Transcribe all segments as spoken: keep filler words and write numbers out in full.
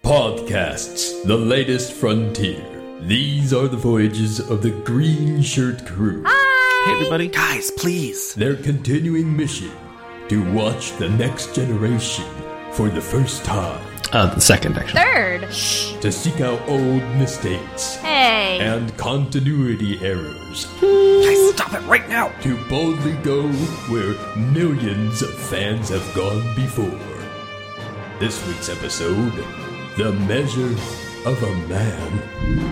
Podcasts, the latest frontier. These are the voyages of the Green Shirt Crew. Hi! Hey everybody. Guys, please. Their continuing mission to watch the next generation for the first time. Uh, the second, actually. Third. To seek out old mistakes. Hey. And continuity errors. Guys, stop it right now. To boldly go where millions of fans have gone before. This week's episode, The Measure of a Man.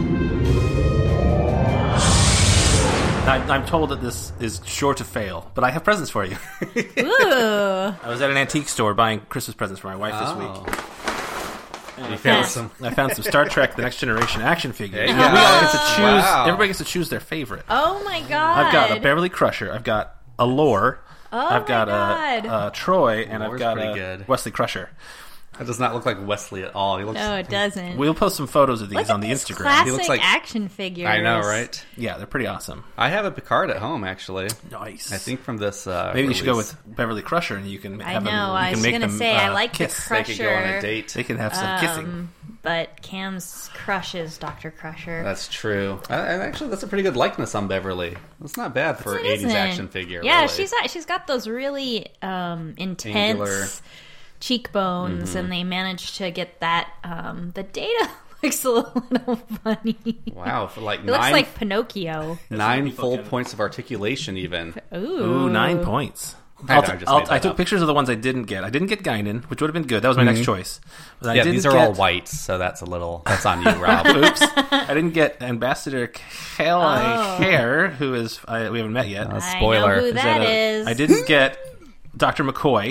I, I'm told that this is sure to fail, but I have presents for you. Ooh. I was at an antique store buying Christmas presents for my wife this Oh. week. And I You found found some. some. I found some Star Trek: The Next Generation action figures. There you Yeah, we go. all get to choose. Wow. Everybody gets to choose their favorite. Oh my god. I've got a Beverly Crusher. I've got a Lore. Oh I've got my a, God. a Troy, and Lore's I've got pretty a good. Wesley Crusher. That does not look like Wesley at all. He looks. No, it doesn't. We'll post some photos of these Look on at the these Instagram. classic He looks like- action figures. I know, right? Yeah, they're pretty awesome. I have a Picard at home, actually. Nice. I think from this. Uh, Maybe you should go release. with Beverly Crusher, and you can. I Have know. Them, you I can was make gonna them, say uh, I like kiss. the They Crusher. could go on a date. They can have some kissing. Um, but Cam's crushes Doctor Crusher. That's true. Uh, and actually, that's a pretty good likeness on Beverly. That's not bad for It an eighties isn't. action figure. Yeah, really. she's she's got those really um, intense Angular. cheekbones, Mm-hmm. and they managed to get that. Um, the Data looks a little funny. Wow, for like It nine, looks like Pinocchio. nine People full can- points of articulation, even. Ooh, Ooh, nine points. I I'll know, t- I just I'll- made I that took up. pictures of the ones I didn't get. I didn't get Guinan, which would have been good. That was my next choice. But I Yeah, didn't these are get, all white, so that's a little. That's on you, Rob. Oops. I didn't get Ambassador Kelly Oh. Hare, who is I, we haven't met yet. Uh, I spoiler. know who Is that a- is. I didn't get Doctor McCoy.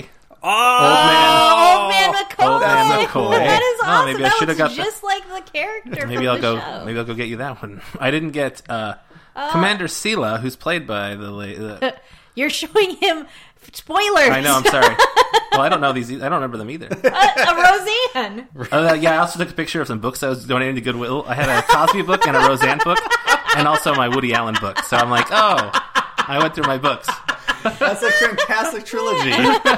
Oh, Old Man McCoy. Old Man McCoy. That is Oh, awesome. maybe I that should have looks got just like the character. Maybe from I'll the go. show. Maybe I'll go get you that one. I didn't get uh, Oh. Commander Sela, who's played by the. la- the You're showing him spoilers. I know. I'm sorry. Well, I don't know these. e- I don't remember them either. a, a Roseanne. Uh, yeah, I also took a picture of some books I was donating to Goodwill. I had a Cosby book and a Roseanne book, and also my Woody Allen book. So I'm like, oh, I went through my books. That's a fantastic trilogy.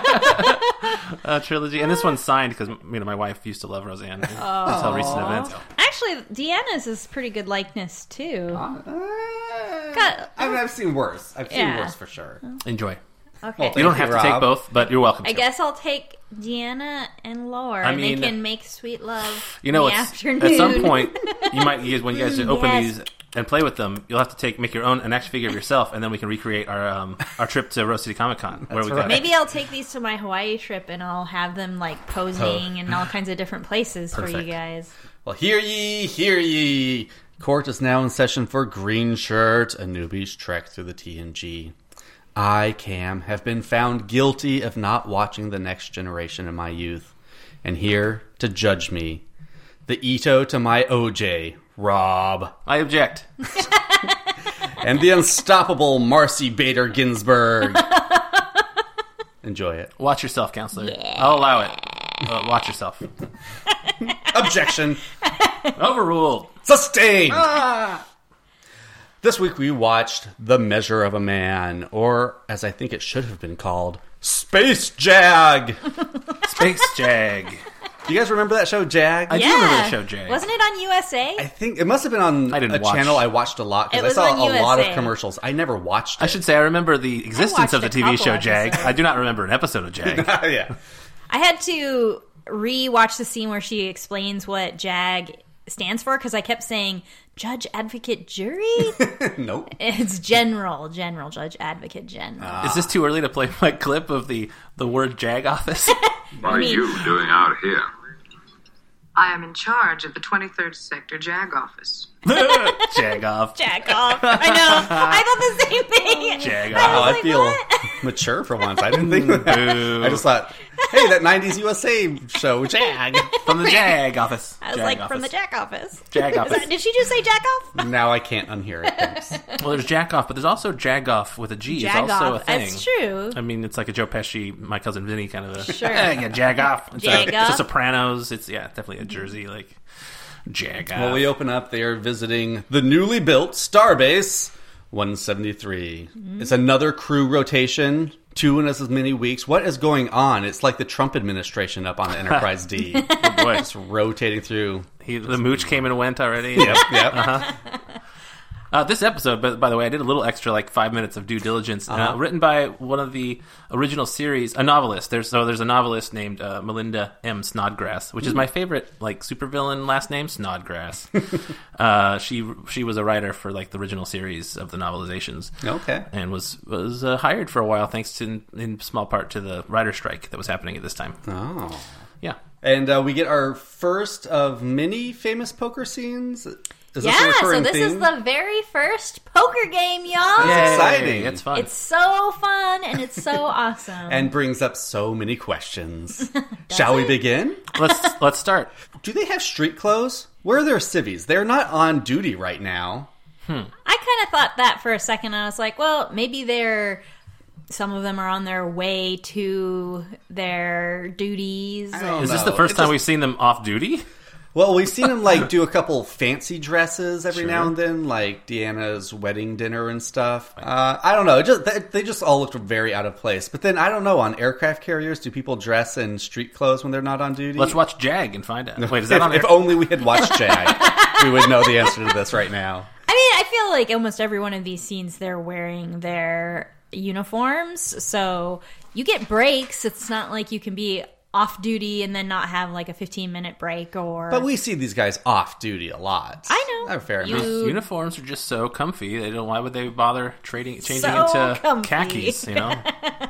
Uh, trilogy, and this one's signed because you know my wife used to love Roseanne until recent events. Actually, Deanna's is pretty good likeness too. Uh, Got- I mean, I've seen worse. I've seen Yeah. worse for sure. Enjoy. Okay. Well, You don't Thank have you, to Rob. take both, but you're welcome. I to. guess I'll take Deanna and Laura, I and mean, they can make sweet love You know, in the it's, afternoon. at some point, you might you guys, when you guys open Yes. these and play with them, you'll have to take make your own an action figure of yourself, and then we can recreate our um, our trip to Rose City Comic Con where we right. got Maybe I'll take these to my Hawaii trip, and I'll have them like posing in all kinds of different places for Perfect. you guys. Well, hear ye, hear ye. Court is now in session for Green Shirt, a newbie's trek through the T N G. I, Cam, have been found guilty of not watching The Next Generation in my youth. And here to judge me, the Ito to my O J, Rob, I object. and the unstoppable Marcy Bader Ginsburg. Enjoy it. Watch yourself, counselor. I'll allow it. Uh, watch yourself. Objection. Overruled. Sustained! This week we watched The Measure of a Man, or as I think it should have been called, Space Jag! Space Jag. Do you guys remember that show, Jag? I do Yeah. remember the show Jag. Wasn't it on U S A? I think it must have been on I didn't a watch. channel I watched a lot It because I was saw on a lot U of S A. commercials. I never watched it. I should say I remember the existence watched of the a T V show couple Jag. episodes. I do not remember an episode of Jag. yeah. I had to re-watch the scene where she explains what JAG stands for because I kept saying Judge, Advocate, Jury. Nope. It's General, General, Judge, Advocate, General. Is this too early to play my clip of the, the word Jag office? What are mean- you doing out here? I am in charge of the twenty-third Sector JAG office. Jag off. Jack off. I know. I thought the same thing. Jag I off. Oh, was I like, feel what? mature for once. I didn't think that. Boo. I just thought, hey, that nineties U S A show, Jag. From the Jag office. I was Jag like, office. from the Jack office. Jag Is office. that- did she just say Jack off? Now I can't unhear it. Thanks. Well, there's Jack off, but there's also Jag off with a G. Jag It's also off. a thing. That's true. I mean, it's like a Joe Pesci, My Cousin Vinny kind of a... Sure. yeah, Jag off. It's, Jag a, off. it's a Sopranos. It's, yeah, definitely a Jersey, like, Jag off. Well, we open up. They are visiting the newly built Starbase one seventy-three. Mm-hmm. It's another crew rotation. Two in as many weeks. What is going on? It's like the Trump administration up on the Enterprise D. Oh boy. Just rotating through. He, the mooch came and went already. Yep, yep. Uh-huh. Uh, this episode, by, by the way, I did a little extra, like five minutes of due diligence. Uh-huh. Uh, written by one of the original series, a novelist. There's so there's a novelist named uh, Melinda M. Snodgrass, which is my favorite, like supervillain last name, Snodgrass. uh, she she was a writer for like the original series of the novelizations. Okay, and was was uh, hired for a while, thanks to in, in small part to the writer strike that was happening at this time. Oh, yeah. And uh, we get our first of many famous poker scenes. Is yeah, this a recurring so this theme? is the very first poker game, y'all. That's exciting. It's fun. It's so fun and it's so awesome. And brings up so many questions. Shall we begin? Let's let's start. Do they have street clothes? Where are their civvies? They're not on duty right now. Hmm. I kind of thought that for a second. I was like, well, maybe they're... Some of them are on their way to their duties. I don't Is this know. the first It time just- we've seen them off duty? Well, we've seen them like do a couple fancy dresses every Sure. now and then, like Deanna's wedding dinner and stuff. Uh, I don't know. It just they, they just all looked very out of place. But then I don't know. On aircraft carriers, do people dress in street clothes when they're not on duty? Let's watch Jag and find out. Wait, is that if, on if air? only we had watched Jag, we would know the answer to this right now. I mean, I feel like almost every one of these scenes, they're wearing their uniforms. So you get breaks. It's not like you can be off duty and then not have like a fifteen minute break or... But we see these guys off duty a lot. I know. Oh, fair You- enough. Uniforms are just so comfy. They don't. Why would they bother trading, changing So into comfy. khakis? You know.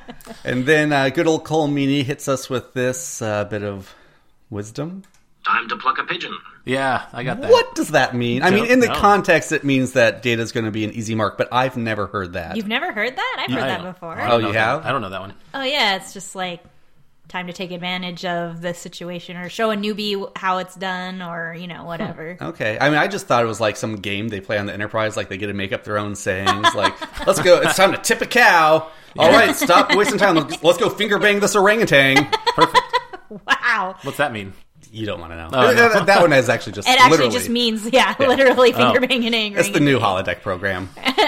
And then uh, good old Cole Meany hits us with this uh, bit of wisdom. Time to pluck a pigeon. Yeah, I got that. What does that mean? I mean, in the Don't know. context, it means that Data's going to be an easy mark, but I've never heard that. You've never heard that? I've heard I that don't- before. I don't Oh, know you that. have? I don't know that one. Oh, yeah. It's just like time to take advantage of the situation or show a newbie how it's done or, you know, whatever. Okay. I mean, I just thought it was like some game they play on the Enterprise, like they get to make up their own sayings. Like, let's go, it's time to tip a cow. All right, stop wasting time. Let's, let's go finger bang this orangutan. Perfect. Wow. What's that mean? You don't want to know. Oh, no. that, that one is actually just It actually literally, just means, yeah, literally finger Oh. banging angry. it's the new holodeck program.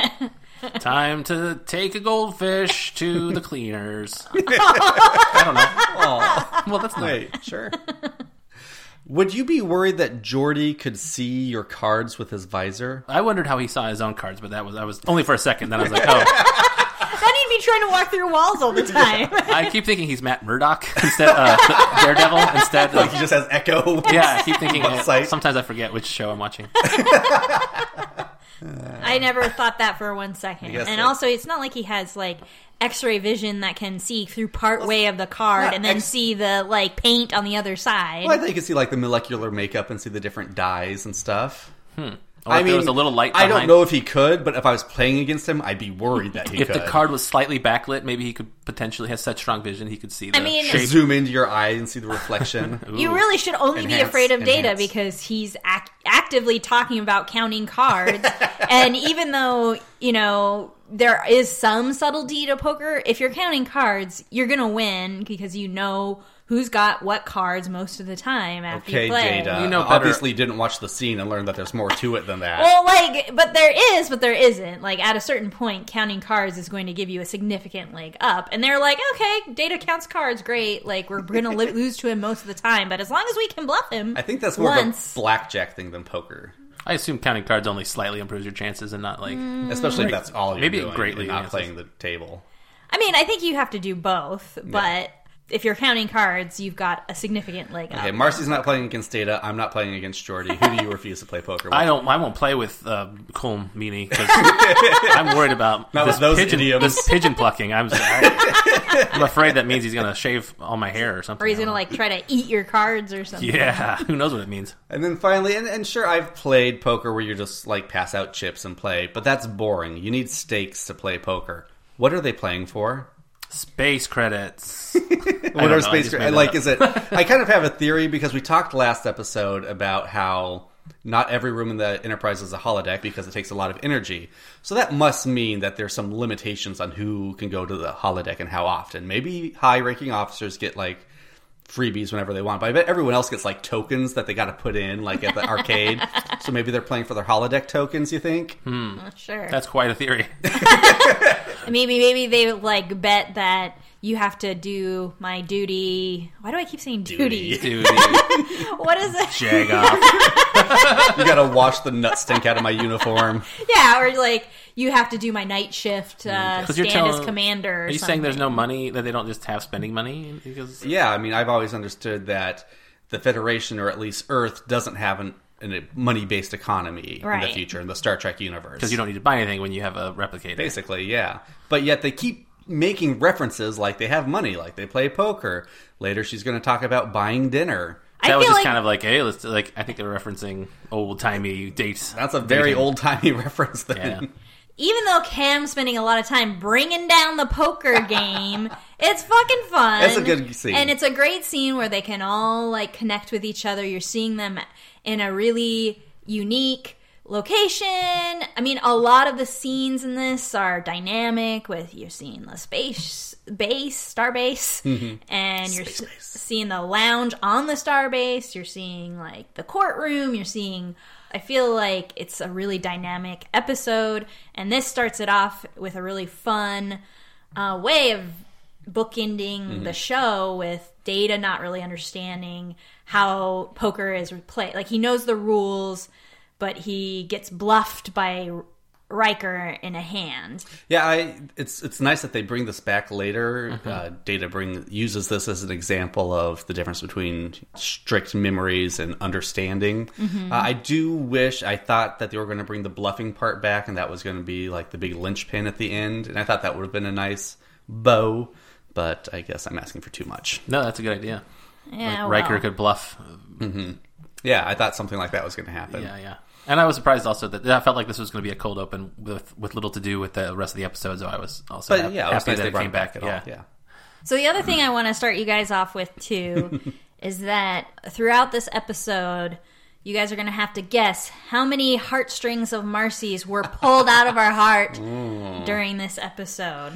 Time to take a goldfish to the cleaners. I don't know. Well, that's not. Wait, sure. Would you be worried that Geordi could see your cards with his visor? I wondered how he saw his own cards, but that was I was only for a second. Then I was like, oh, Then he'd be trying to walk through walls all the time. I keep thinking he's Matt Murdock instead, uh, Daredevil instead. Like Like, he just has echo. yeah, I keep thinking. What site? Sometimes I forget which show I'm watching. I never thought that for one second. guess And that- also, it's not like he has, like, x-ray vision that can see through part way of the card not and then X- see the, like, paint on the other side. Well, I think you can see like the molecular makeup and see the different dyes and stuff. Or if there was a little light I don't behind. know if he could, but if I was playing against him, I'd be worried that he If could. the card was slightly backlit, maybe he could potentially have such strong vision he could see the I mean- shape. zoom into your eye and see the reflection. You Ooh. really should only be Enhance, afraid of Data enhance. because he's ac- actively talking about counting cards. And even though, you know, there is some subtlety to poker, if you're counting cards, you're going to win because you know who's got what cards most of the time after Okay, you play. Data. You know better. Obviously didn't watch the scene and learn that there's more to it than that. Well, like, but there is, but there isn't. Like, at a certain point, counting cards is going to give you a significant leg up. And they're like, okay, Data counts cards, great. Like, we're going to li- lose to him most of the time, but as long as we can bluff him I think that's more once. of a blackjack thing than poker. I assume counting cards only slightly improves your chances and not like. Especially if that's all you're Maybe it doing greatly and not enhances. playing the table. I mean, I think you have to do both, but if you're counting cards, you've got a significant leg Okay, up. Marcy's not playing against Data. I'm not playing against Geordi. Who do you refuse to play poker with? I don't. I won't play with uh, Cole Meany because I'm worried about Not this with those pigeon. idioms. This pigeon plucking. I'm. I, I'm afraid that means he's gonna shave all my hair or something. Or he's going to, like, try to eat your cards or something. Yeah, who knows what it means? And then finally, and, and sure, I've played poker where you just like pass out chips and play, but that's boring. You need stakes to play poker. What are they playing for? Space credits. What know, are I space? just made that Like, up. is it? I kind of have a theory because we talked last episode about how not every room in the Enterprise is a holodeck because it takes a lot of energy. So that must mean that there's some limitations on who can go to the holodeck and how often. Maybe high-ranking officers get like freebies whenever they want. But I bet everyone else gets like tokens that they got to put in, like at the arcade. So maybe they're playing for their holodeck tokens. You think? Hmm. Well, sure. That's quite a theory. Maybe maybe they like bet that you have to do my duty. Why do I keep saying duty? Duty. What is it? Jag off. You got to wash the nut stink out of my uniform. Yeah, or like you have to do my night shift, uh, 'Cause stand you're telling- as commander. Or Are you something. saying there's no money, that they don't just have spending money? Because Yeah, I mean, I've always understood that the Federation, or at least Earth, doesn't have an, an, a money-based economy in Right. the future in the Star Trek universe. Because you don't need to buy anything when you have a replicator. Basically, yeah. But yet they keep making references like they have money, like they play poker. Later, she's going to talk about buying dinner. I That was feel just like kind of like, hey, let's like. I think they're referencing old timey dates. That's a very dating. old-timey reference then. Yeah. even though Cam's spending a lot of time bringing down the poker game, it's fucking fun. It's a good scene. And it's a great scene where they can all, like, connect with each other. You're seeing them in a really unique location. I mean, a lot of the scenes in this are dynamic, with you're seeing the space base, star base, Mm-hmm. and you're Space s- base. seeing the lounge on the star base. You're seeing, like, the courtroom. You're seeing... I feel like it's a really dynamic episode, and this starts it off with a really fun uh, way of bookending Mm-hmm. the show, with Data not really understanding how poker is played. Like, he knows the rules, but he gets bluffed by Riker in a hand. Yeah, I, it's it's nice that they bring this back later. Mm-hmm. Uh, Data bring uses this as an example of the difference between strict memories and understanding. Mm-hmm. Uh, I do wish, I thought that they were going to bring the bluffing part back, and that was going to be like the big linchpin at the end, and I thought that would have been a nice bow, but I guess I'm asking for too much. No, that's a good idea. Yeah, Like, Riker well. could bluff. Yeah, I thought something like that was going to happen. Yeah, yeah. And I was surprised also that I felt like this was going to be a cold open with with little to do with the rest of the episode. So I was also But hap- yeah, it was happy nice that they it brought came it back back. at Yeah. all. Yeah. So the other thing I want to start you guys off with, too, is that throughout this episode, you guys are going to have to guess how many heartstrings of Marcy's were pulled out of our heart during this episode.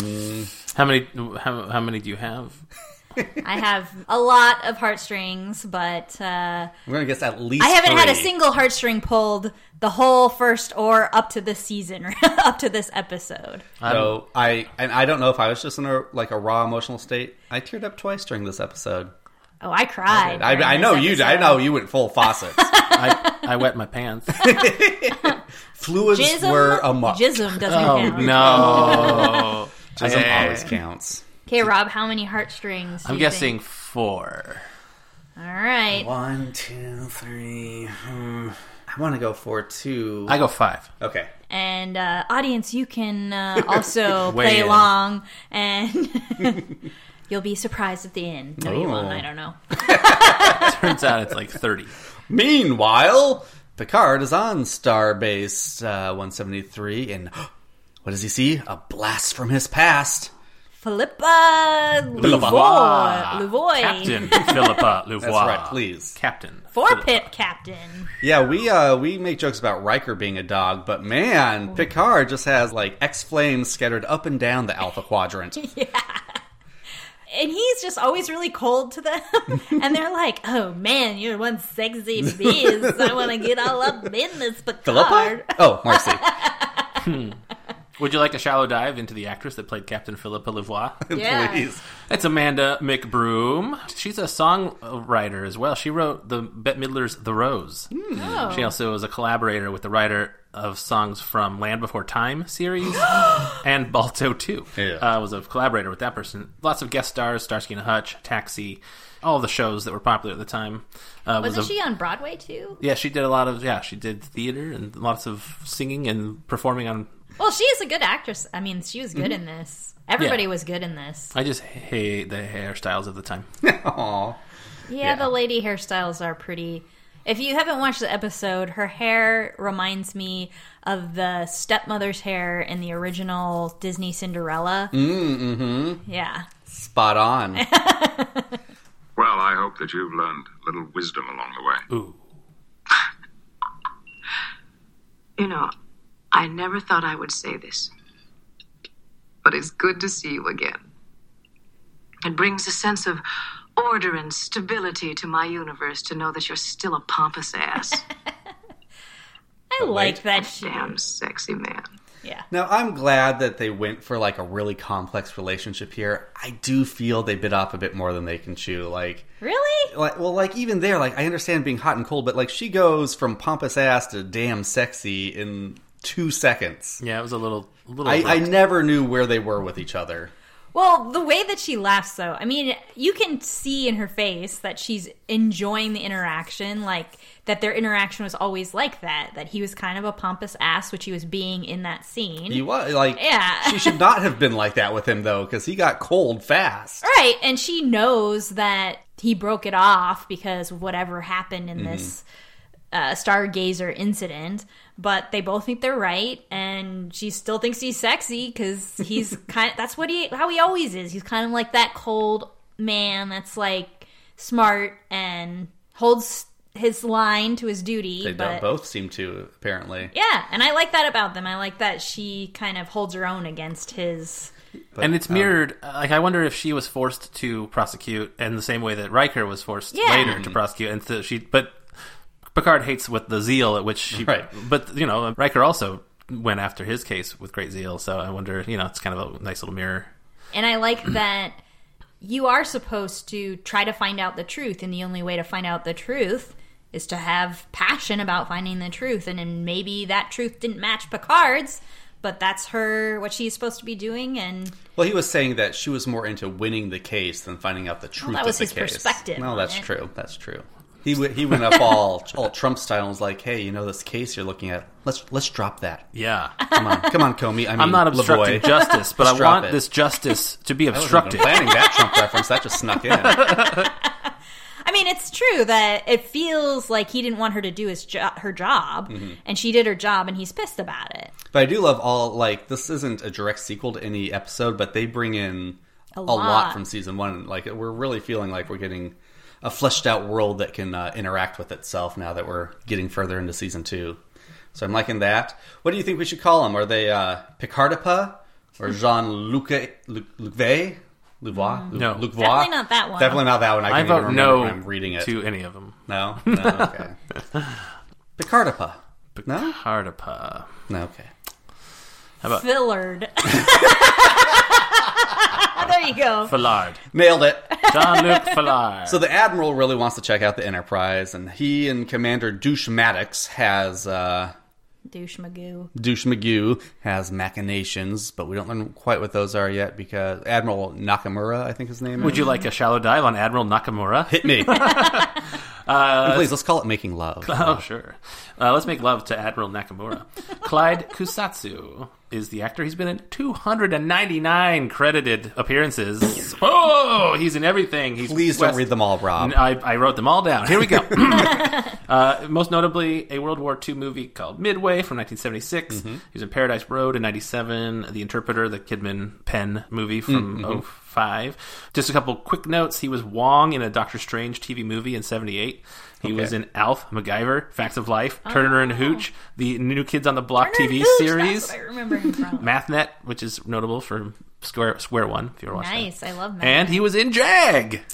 How many? How, how many do you have? I have a lot of heartstrings, but uh, We're going to guess at least I haven't had a three. single heartstring pulled the whole first or up to this season, or up to this episode. So I and I don't know if I was just in a like a raw emotional state. I teared up twice during this episode. Oh, I cried. I, during I this know you. I episode. know you went full faucets. I, I wet my pants. Fluids Jism, were amok. Jism doesn't Oh count. no! Jism Hey. always counts. Okay, Rob, how many heartstrings? do I'm you guessing think? four. All right. One, two, three. Hmm. I want to go for two. I go five. Okay. And uh, audience, you can uh, also Weigh play in. along, and you'll be surprised at the end. No, you won't. Oh. I don't know. Turns out it's like thirty. Meanwhile, Picard is on Starbase uh, one seventy-three, and what does he see? A blast from his past. Philippa Louvoy. Louvoy. Captain Philippa Louvois. That's right, please. Captain. Four Philippa. pip captain. Yeah, we uh we make jokes about Riker being a dog, but man, Picard just has like X flames scattered up and down the Alpha Quadrant. And he's just always really cold to them. And they're like, oh man, you're one sexy biz. I want to get all up in this Picard. Philippa? Oh, Marcy. Would you like a shallow dive into the actress that played Captain Philippa Louvois? Yeah. Please. It's Amanda McBroom. She's a songwriter as well. She wrote the Bette Midler's The Rose. Oh. She also was a collaborator with the writer of songs from Land Before Time series and Balto two. Yeah. Uh, was a collaborator with that person. Lots of guest stars, Starsky and Hutch, Taxi, all the shows that were popular at the time. Uh, was Wasn't a- she on Broadway too? Yeah, she did a lot of, yeah, she did theater and lots of singing and performing on... Well, she is a good actress. I mean, she was good in this. Everybody Yeah. was good in this. I just hate the hairstyles of the time. Aw. Yeah, Yeah. the lady hairstyles are pretty... If you haven't watched the episode, her hair reminds me of the stepmother's hair in the original Disney Cinderella. Mm-hmm. Yeah. Spot on. Well, I hope that you've learned a little wisdom along the way. Ooh. You know, I never thought I would say this, but it's good to see you again. It brings a sense of order and stability to my universe to know that you're still a pompous ass. I like that she... Damn sexy man. Yeah. Now, I'm glad that they went for, like, a really complex relationship here. I do feel they bit off a bit more than they can chew. Like, Really? like well, like, even there, like, I understand being hot and cold, but, like, she goes from pompous ass to damn sexy in two seconds. Yeah, it was a little... A little I, I abrupt. never knew where they were with each other. Well, the way that she laughs, though, I mean, you can see in her face that she's enjoying the interaction, like, that their interaction was always like that, that he was kind of a pompous ass, which he was being in that scene. He was, like, Yeah. she should not have been like that with him, though, because he got cold fast. Right, and she knows that he broke it off because of whatever happened in Mm-hmm. this uh, Stargazer incident, but they both think they're right, and she still thinks he's sexy because he's kind of, that's what he, how he always is. He's kind of like that cold man that's like smart and holds his line to his duty. They but, don't both seem to, apparently. Yeah, and I like that about them. I like that she kind of holds her own against his... But, And it's mirrored. Like, I wonder if she was forced to prosecute in the same way that Riker was forced Yeah. later to prosecute. And so she, but Picard hates with the zeal at which she. Right. But you know, Riker also went after his case with great zeal. So I wonder, you know, it's kind of a nice little mirror. And I like that you are supposed to try to find out the truth, and the only way to find out the truth is to have passion about finding the truth. And then maybe that truth didn't match Picard's, but that's her, what she's supposed to be doing. And Well, he was saying that she was more into winning the case than finding out the truth that was of the his case. perspective No, on that's it. true. That's true. He w- he went up all all Trump style and was like, "Hey, you know this case you're looking at? Let's let's drop that. Yeah. Come on, come on, Comey. I mean, I'm not obstructing Lavoie. justice, but Let's I drop want it. this justice to be I wasn't obstructed. even planning that Trump reference. That just snuck in. I mean, it's true that it feels like he didn't want her to do his jo- her job, Mm-hmm. and she did her job, and he's pissed about it. But I do love all, like, this isn't a direct sequel to any episode, but they bring in A a, lot. lot. from season one. Like, we're really feeling like we're getting a fleshed out world that can uh, interact with itself now that we're getting further into season two. So I'm liking that. What do you think we should call them? Are they uh, Picardipa or Jean-Luc Louvois? Louvois? No. Luc Definitely not that one. Definitely not that one. I, I can't even vote remember no when I'm reading it. to any of them. No? No, okay. Picardipa. No? Picardipa. No, okay. How about Fillard. There you go. Fallard? Nailed it. Jean-Luc Fallard. So the Admiral really wants to check out the Enterprise, and he and Commander Douche Maddox has, uh, Douche Magoo. Douche McGee has machinations, but we don't learn quite what those are yet because Admiral Nakamura, I think his name is. Would you like a shallow dive on Admiral Nakamura? Hit me. And please, let's call it Making Love. Oh, sure. Uh, let's make love to Admiral Nakamura. Clyde Kusatsu is the actor. He's been in two hundred ninety-nine credited appearances. Oh, he's in everything. He's Please don't West- read them all, Rob. I, I wrote them all down. Here we go. uh, most notably, a World War Two movie called Midway from nineteen seventy-six. Mm-hmm. He was in Paradise Road in ninety-seven. The Interpreter, the Kidman Penn movie from Mm-hmm. oh five. Just a couple quick notes. He was Wong in a Doctor Strange T V movie in seventy-eight. He Okay. was in Alf, MacGyver, Facts of Life, Turner and Hooch, the New Kids on the Block Turner T V and Hooch, series, That's what I remember him from. MathNet, which is notable for Square Square One, if you ever watched that. Nice. I love that. And he was in Jag!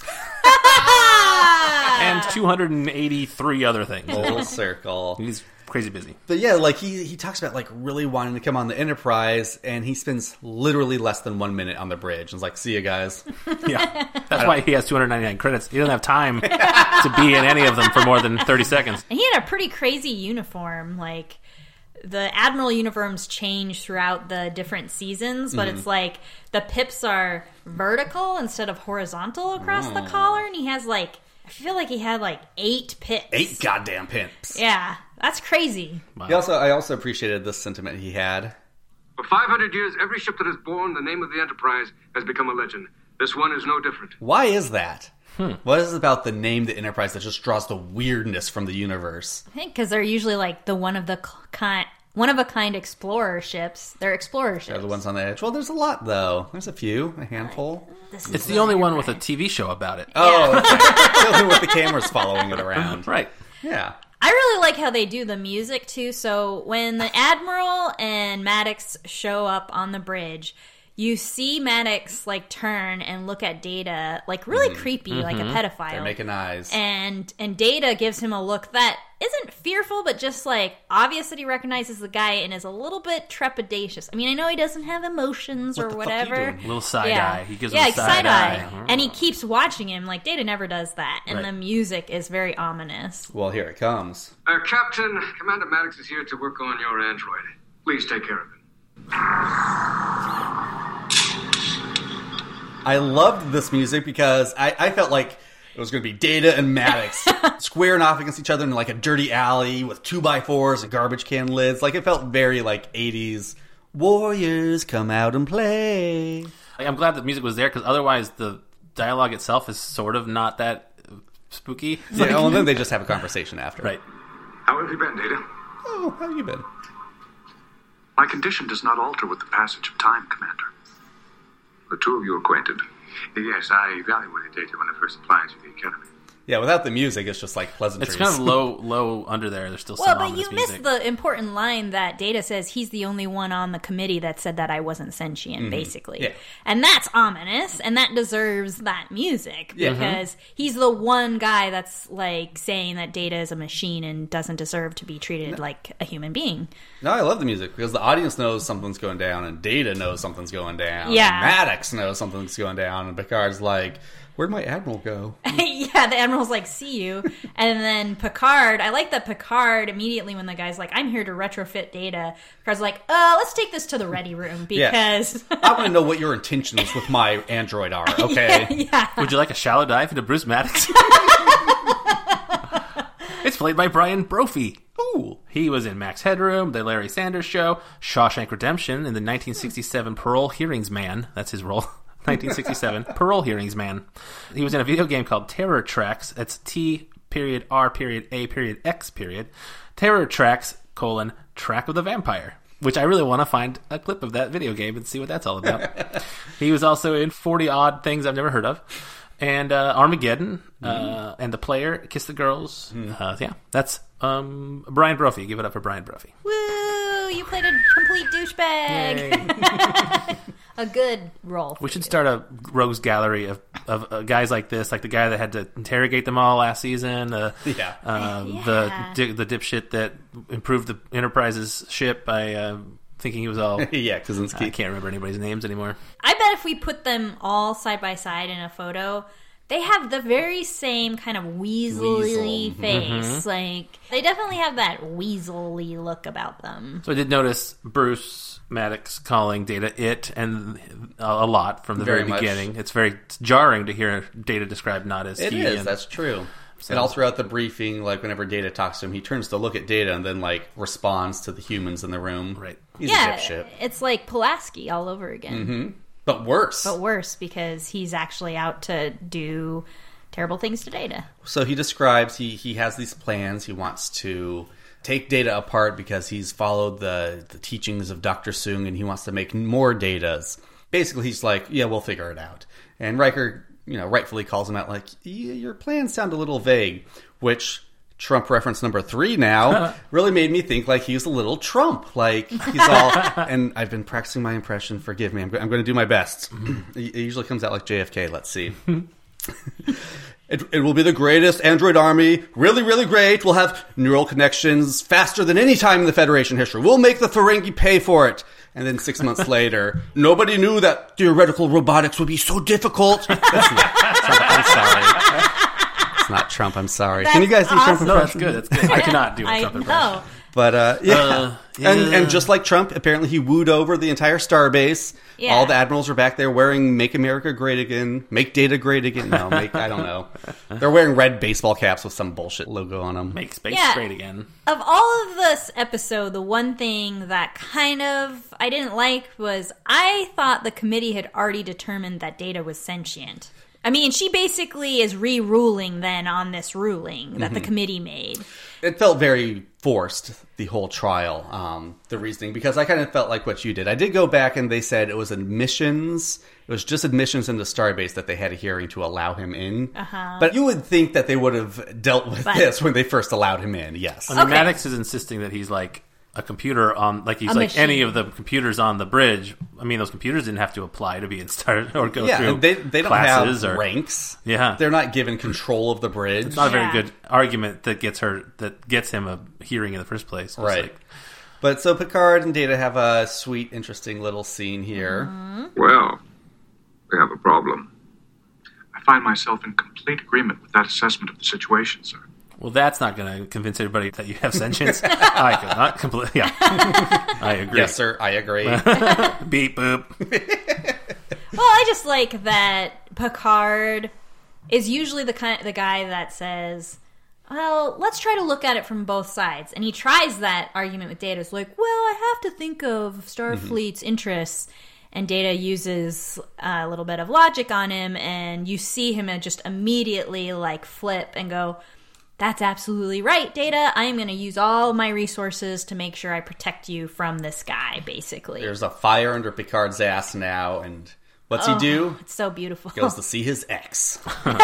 and two hundred eighty-three other things. Full circle. He's crazy busy. But yeah, like he, he talks about like really wanting to come on the Enterprise, and he spends literally less than one minute on the bridge. And it's like, see you guys. Yeah. That's why he has two hundred ninety-nine credits. He doesn't have time to be in any of them for more than thirty seconds. And he had a pretty crazy uniform. Like, the Admiral uniforms change throughout the different seasons, but it's like the pips are vertical instead of horizontal across the collar, and he has like, I feel like he had like eight pips. Eight goddamn pimps. Yeah, that's crazy. He also, I also appreciated this sentiment he had. For five hundred years, every ship that has borne the name of the Enterprise has become a legend. This one is no different. Why is that? What is it about the name the Enterprise that just draws the weirdness from the universe? I think because they're usually like the one of the kind, one of a kind explorer ships. They're explorer ships. They're the ones on the edge. Well, there's a lot though. There's a few, a handful. This It's is the only one with a T V show about it. Oh, okay. The one with the cameras following it around. Right. Yeah. I really like how they do the music too. So when the Admiral and Maddox show up on the bridge, you see Maddox like turn and look at Data like really Mm-hmm. creepy, like a pedophile. They're making eyes. And and Data gives him a look that isn't fearful, but just like obvious that he recognizes the guy and is a little bit trepidatious. I mean, I know he doesn't have emotions What or the fuck whatever. you doing? Little side yeah. eye. He gives yeah, him a side, eye. eye. And he keeps watching him. Like Data never does that. And Right. the music is very ominous. Well, here it comes. Uh, Captain, Commander Maddox is here to work on your android. Please take care of it. I loved this music because I, I felt like it was going to be Data and Maddox squaring off against each other in like a dirty alley with two by fours and garbage can lids. Like it felt very like eighties warriors come out and play. I'm glad the music was there because otherwise the dialogue itself is sort of not that spooky. Yeah, well, and then they just have a conversation after. Right. How have you been, Data? Oh, how you been? My condition does not alter with the passage of time, Commander. The two of you acquainted? Yes, I evaluated Data when I first applied to the Academy. Yeah, without the music, it's just like pleasantries. It's kind of low, low under there. There's still some Well, but ominous you music. missed the important line that Data says he's the only one on the committee that said that I wasn't sentient, basically. Yeah. And that's ominous, and that deserves that music, Yeah. because he's the one guy that's, like, saying that Data is a machine and doesn't deserve to be treated like a human being. No, I love the music because the audience knows something's going down and Data knows something's going down. Yeah. And Maddox knows something's going down and Picard's like, where'd my Admiral go? Yeah, the Admiral's like, see you. And then Picard, I like that Picard immediately when the guy's like, I'm here to retrofit Data, Picard's like, uh, let's take this to the ready room because... I want to know what your intentions with my android are, okay? yeah. Would you like a shallow dive into Bruce Maddox? It's played by Brian Brophy. Ooh. He was in Max Headroom, The Larry Sanders Show, Shawshank Redemption, and the nineteen sixty-seven Parole Hearings Man. That's his role. nineteen sixty-seven Parole Hearings Man. He was in a video game called Terror Tracks. That's T period R period A period X period. Terror Tracks, colon, Track of the Vampire. Which I really want to find a clip of that video game and see what that's all about. He was also in forty odd things I've never heard of. And uh, Armageddon, uh, and The Player, Kiss the Girls. Uh, yeah, that's um, Brian Brophy. Give it up for Brian Brophy. Woo! You played a complete douchebag. A good role. We should start a rogues gallery of, of uh, guys like this, like the guy that had to interrogate them all last season. Uh, Yeah. Um, Yeah. The di- the dipshit that improved the Enterprise's ship by uh, thinking he was all... Yeah, Kaczynski. I can't remember anybody's names anymore. I bet if we put them all side by side in a photo, they have the very same kind of weaselly Weasel. face. Like, they definitely have that weaselly look about them. So I did notice Bruce Maddox calling Data it, and a, a lot from the Very very, much. beginning. It's very jarring to hear Data described not as It he. is, and- that's true. And all throughout the briefing, like whenever Data talks to him, he turns to look at Data and then like responds to the humans in the room. Right. He's yeah, a dipshit. it's like Pulaski all over again. But worse. But worse, because he's actually out to do terrible things to Data. So he describes he, he has these plans. He wants to take Data apart because he's followed the, the teachings of Doctor Soong and he wants to make more Datas. Basically, he's like, yeah, we'll figure it out. And Riker, you know, rightfully calls him out like, yeah, your plans sound a little vague, which Trump reference number three now really made me think like he's a little Trump. Like he's all, and I've been practicing my impression. Forgive me. I'm, go- I'm going to do my best. It usually comes out like J F K. Let's see. It, it will be the greatest android army. Really, really great. We'll have neural connections faster than any time in the Federation history. We'll make the Ferengi pay for it. And then six months later, nobody knew that theoretical robotics would be so difficult. That's not Trump. I'm sorry. It's not Trump. I'm sorry. Can you guys do Trump awesome. No, that's impression? good. That's good. I cannot do a I Trump impression. know. But uh, yeah. Uh, yeah. And, and just like Trump, apparently he wooed over the entire starbase. Yeah. All the admirals are back there wearing "Make America Great Again," "Make Data Great Again." No, make I don't know. They're wearing red baseball caps with some bullshit logo on them. Make space Yeah. great again. Of all of this episode, the one thing that kind of I didn't like was I thought the committee had already determined that Data was sentient. I mean, she basically is re-ruling then on this ruling that the committee made. It felt very forced, the whole trial, um, the reasoning, because I kind of felt like what you did. I did go back and they said it was admissions. It was just admissions into Starbase that they had a hearing to allow him in. Uh-huh. But you would think that they would have dealt with But- this when they first allowed him in, yes. I mean, Okay. Maddox is insisting that he's like a computer on, like he's A like machine. any of the computers on the bridge. I mean, those computers didn't have to apply to be started or go Yeah, through and they they don't classes have or ranks. Yeah. They're not given control of the bridge. It's not a very Yeah. good argument that gets her that gets him a hearing in the first place. It's Right. like, But so Picard and Data have a sweet, interesting little scene here. Well, we have a problem. I find myself in complete agreement with that assessment of the situation, sir. well, that's not going to convince everybody that you have sentience. I could not completely. Yeah, I agree. Yes, sir, I agree. Beep boop. Well, I just like that Picard is usually the kind, the guy that says, well, let's try to look at it from both sides. And he tries that argument with Data. It's like, well, I have to think of Starfleet's interests. And Data uses a little bit of logic on him, and you see him just immediately like flip and go, that's absolutely right, Data. I'm going to use all my resources to make sure I protect you from this guy, basically. There's a fire under Picard's ass now, and what's he do? It's so beautiful. Goes to see his ex.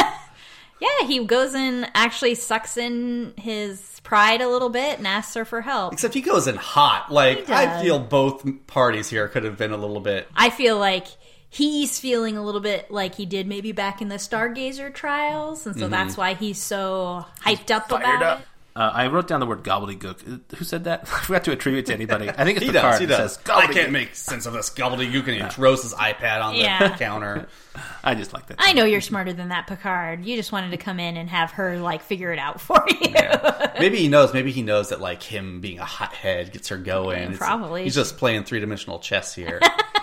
Yeah, he goes and actually sucks in his pride a little bit and asks her for help. Except he goes in hot. Like, He I does. feel both parties here could have been a little bit... I feel like he's feeling a little bit like he did maybe back in the Stargazer trials, and so that's why he's so hyped up about up. it. Uh, I wrote down the word gobbledygook. Uh, Who said that? I forgot to attribute it to anybody. I think it's He Picard. does, he does. Says, I gobbledygook. can't make sense of this gobbledygook, and he throws his iPad on the Yeah. counter. I just like that. I know you're smarter than that, Picard. You just wanted to come in and have her, like, figure it out for you. Maybe he knows. Maybe he knows that, like, him being a hothead gets her going. It's- Probably. He's just playing three-dimensional chess here.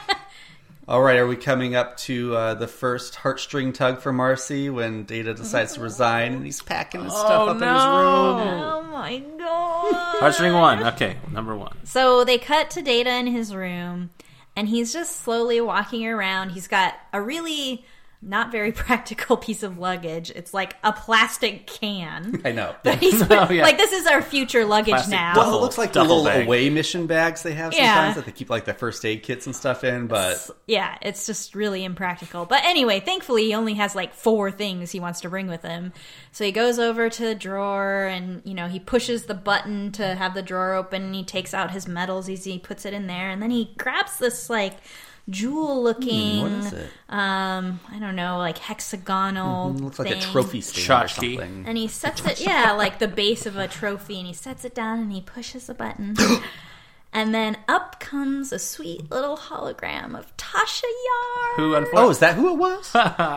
All right, are we coming up to uh, the first heartstring tug for Marcy when Data decides to resign and he's packing his stuff up in his room? Oh, my God. Heartstring one. Okay, number one. So they cut to Data in his room, and he's just slowly walking around. He's got a really not very practical piece of luggage. It's like a plastic can. I know. But he's Oh, yeah. like, this is our future luggage Plastic now. Well, it looks like the Duffel little bag. away mission bags they have Yeah. sometimes that they keep like the first aid kits and stuff in, but Yeah, it's just really impractical. But anyway, thankfully, he only has like four things he wants to bring with him. So he goes over to the drawer and, you know, he pushes the button to have the drawer open, and he takes out his medals, he he puts it in there, and then he grabs this like jewel looking, what is it? um, I don't know, like hexagonal It looks like a thing. trophy stand or Tchotchke. something. And he sets it, yeah, like the base of a trophy, and he sets it down and he pushes a button. And then up comes a sweet little hologram of Tasha Yar. Who, Oh, unfortunately, is that who it was?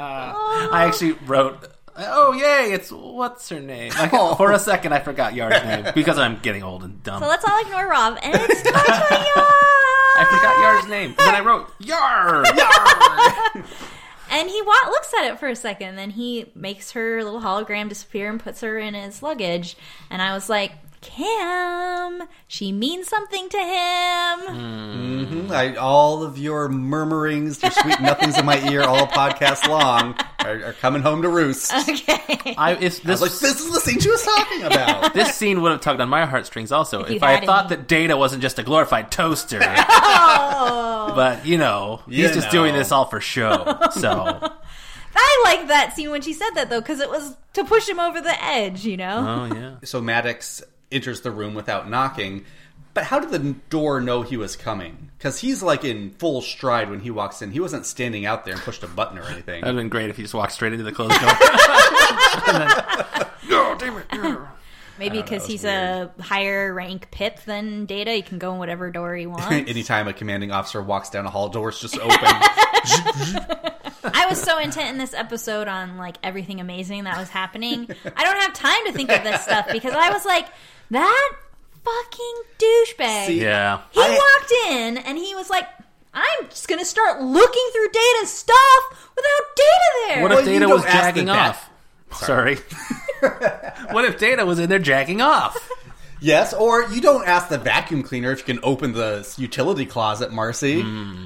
I actually wrote. Oh yay! It's what's her name? Like, For a second, I forgot Yar's name because I'm getting old and dumb. So let's all ignore Rob, and it's Tasha Yar! I forgot Yar's name, and then I wrote Yar. Yar. And he wa- looks at it for a second, then he makes her little hologram disappear and puts her in his luggage. And I was like, Cam, she means something to him. Mhm. I, all of your murmurings, your sweet nothings in my ear all podcast long are, are coming home to roost. Okay. I, it's, I this, was like, this is the scene she was talking about. this scene would have tugged on my heartstrings also If if, you I had had thought any. that Data wasn't just a glorified toaster. Oh. But you know, he's You just know. doing this all for show. So, I like that scene when she said that, though, because it was to push him over the edge, you know? oh yeah. So Maddox enters the room without knocking. But how did the door know he was coming? Because he's like in full stride when he walks in. He wasn't standing out there and pushed a button or anything. That'd have been great if he just walked straight into the closed door. No, damn it. no. Maybe because that was he's a higher rank pip than Data. He can go in whatever door he wants. Anytime a commanding officer walks down a hall, doors just open. I was so intent in this episode on like everything amazing that was happening. I don't have time to think of this stuff because I was like, that fucking douchebag. See, Yeah. he I- walked in and he was like, I'm just gonna start looking through Data's stuff without Data there. What Well, if you Data don't was ask the jacking bat- off? Sorry. What if Data was in there jacking off? Yes, or you don't ask the vacuum cleaner if you can open the utility closet, Marcy.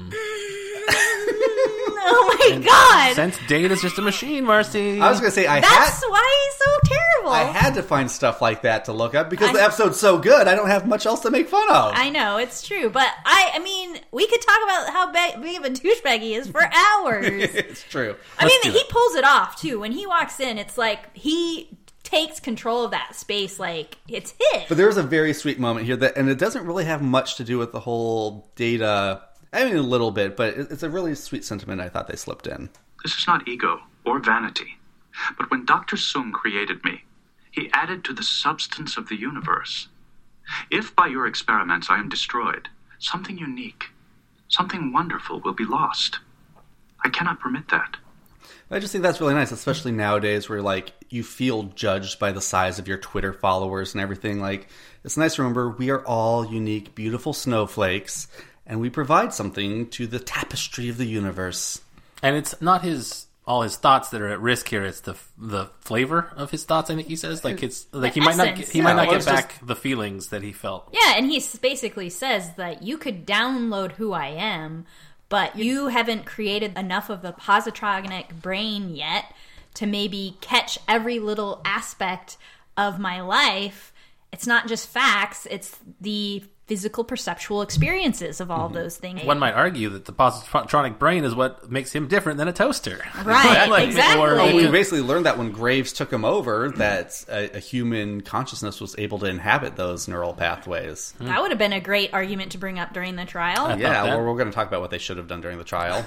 Oh my god! Since Data's just a machine, Marcy. I was going to say, I That's had, why he's so terrible. I had to find stuff like that to look up because I- the episode's so good, I don't have much else to make fun of. I know, it's true. But I I mean, we could talk about how big, big of a douchebag he is for hours. It's true. I Let's mean, do he it. pulls it off, too. When he walks in, it's like he takes control of that space like it's his. But there's a very sweet moment here, that, and it doesn't really have much to do with the whole Data. I mean, a little bit, but it's a really sweet sentiment I thought they slipped in. This is not ego or vanity. But when Doctor Sung created me, he added to the substance of the universe. If by your experiments I am destroyed, something unique, something wonderful will be lost. I cannot permit that. I just think that's really nice, especially nowadays where, like, you feel judged by the size of your Twitter followers and everything. Like, it's nice to remember we are all unique, beautiful snowflakes, and we provide something to the tapestry of the universe. And it's not his all his thoughts that are at risk here. It's the the flavor of his thoughts. I think he says, like it's like he might not get, he yeah. might not well, get back just... the feelings that he felt. Yeah, and he basically says that you could download who I am, but you haven't created enough of the positronic brain yet to maybe catch every little aspect of my life. It's not just facts, it's the physical perceptual experiences of all mm-hmm. those things. One might argue that the positronic brain is what makes him different than a toaster. Right, like, exactly. or, Well, we basically learned that when Graves took him over, that a, a human consciousness was able to inhabit those neural pathways. That would have been a great argument to bring up during the trial. I Yeah, that. well, we're going to talk about what they should have done during the trial.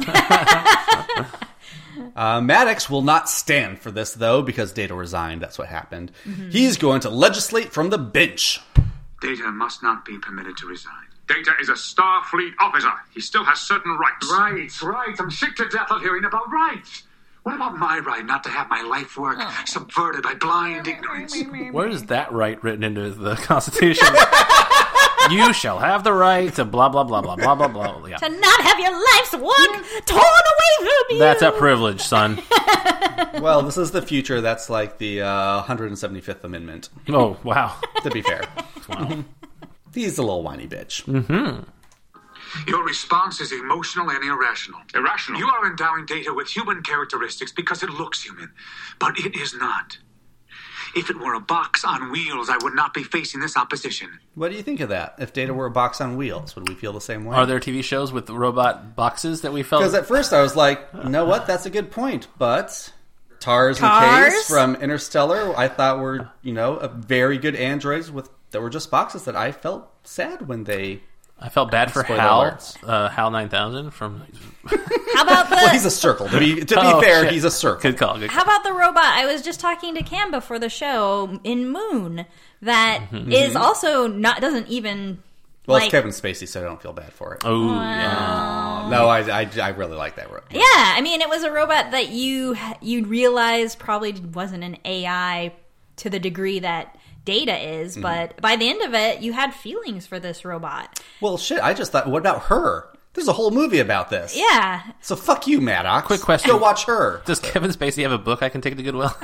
uh, Maddox will not stand for this, though, because Data resigned. That's what happened. Mm-hmm. He's going to legislate from the bench. Data must not be permitted to resign. Data is a Starfleet officer. He still has certain rights. Right, right. I'm sick to death of hearing about rights. What about my right not to have my life work oh. subverted by blind ignorance? Where is that right written into the Constitution? You shall have the right to blah, blah, blah, blah, blah, blah, blah. Yeah. To not have your life's work torn away from you. That's a privilege, son. Well, this is the future. That's like the uh, one hundred seventy-fifth Amendment. Oh, wow. To be fair. Wow. He's a little whiny bitch. Mm-hmm. Your response is emotional and irrational. Irrational? You are endowing Data with human characteristics because it looks human, but it is not. If it were a box on wheels, I would not be facing this opposition. What do you think of that? If Data were a box on wheels, would we feel the same way? Are there T V shows with robot boxes that we felt? Because at first I was like, you know what? That's a good point. But Tars, Tars? and Case from Interstellar, I thought were, you know, a very good androids with that were just boxes that I felt sad when they... I felt bad for Spoiler Hal, alerts. uh, Hal nine thousand from... How about the... Well, he's a circle. To be, to be Oh, fair, shit. he's a circle. Good call. Good call. How about the robot? I was just talking to Cam before the show in Moon that Mm-hmm. is also not doesn't even Well, like it's Kevin Spacey, so I don't feel bad for it. Oh, yeah. No, I, I, I really like that robot. yeah. I mean, it was a robot that you you realize probably wasn't an A I to the degree that Data is, Mm-hmm. but by the end of it, you had feelings for this robot. Well, shit, I just thought, what about her? There's a whole movie about this. Yeah. So fuck you, Maddox. Quick question. Go watch her. Does Kevin Spacey have a book I can take to Goodwill?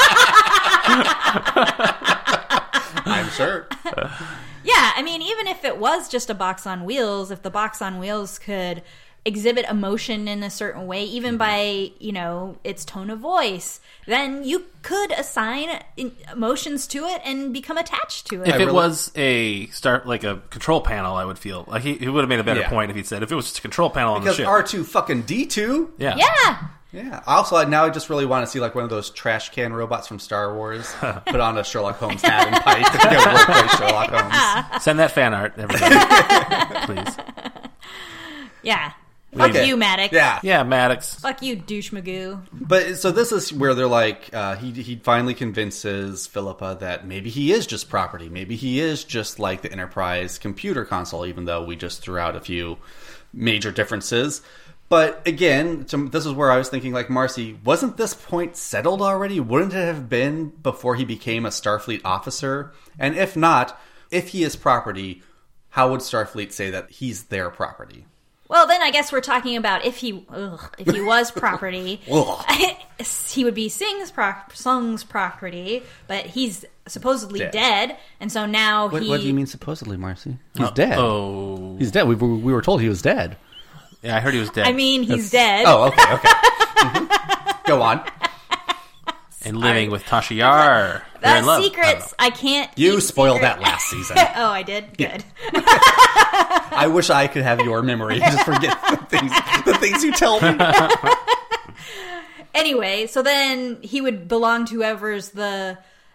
I'm sure. Yeah, I mean, even if it was just a box on wheels, if the box on wheels could exhibit emotion in a certain way, even by, you know, its tone of voice, then you could assign emotions to it and become attached to it. If it really- was a start like a control panel, I would feel like he, he would have made a better Yeah. point if he'd said if it was just a control panel on Because the ship. R two fucking D two. yeah, Yeah. Yeah. Also, now I just really want to see like one of those trash can robots from Star Wars. Put on a Sherlock Holmes hat and pipe and go roleplay Sherlock Holmes. Send that fan art, everybody, please. Yeah. Fuck Okay. you, Maddox. Yeah. Yeah, Maddox. Fuck you, douche magoo. But so this is where they're like, uh, he he finally convinces Philippa that maybe he is just property. Maybe he is just like the Enterprise computer console, even though we just threw out a few major differences. But again, to, this is where I was thinking, like, Marcy, wasn't this point settled already? Wouldn't it have been before he became a Starfleet officer? And if not, if he is property, how would Starfleet say that he's their property? Well, then I guess we're talking about if he ugh, if he was property, he would be Sing's pro- Sung's property, but he's supposedly Dead. dead, and so now What, he... what do you mean supposedly, Marcy? He's dead. Oh, He's dead. We were, we were told he was dead. yeah, I heard he was dead. I mean, he's dead. Oh, okay, okay. Mhm. Go on. and living with Tasha Yar. They're That's in love. secrets. I, can't. You keep spoiled secrets. that last season. Oh, I did. Good. I wish I could have your memory and just forget the things, the things you tell me. Anyway, so then he would belong to whoever's the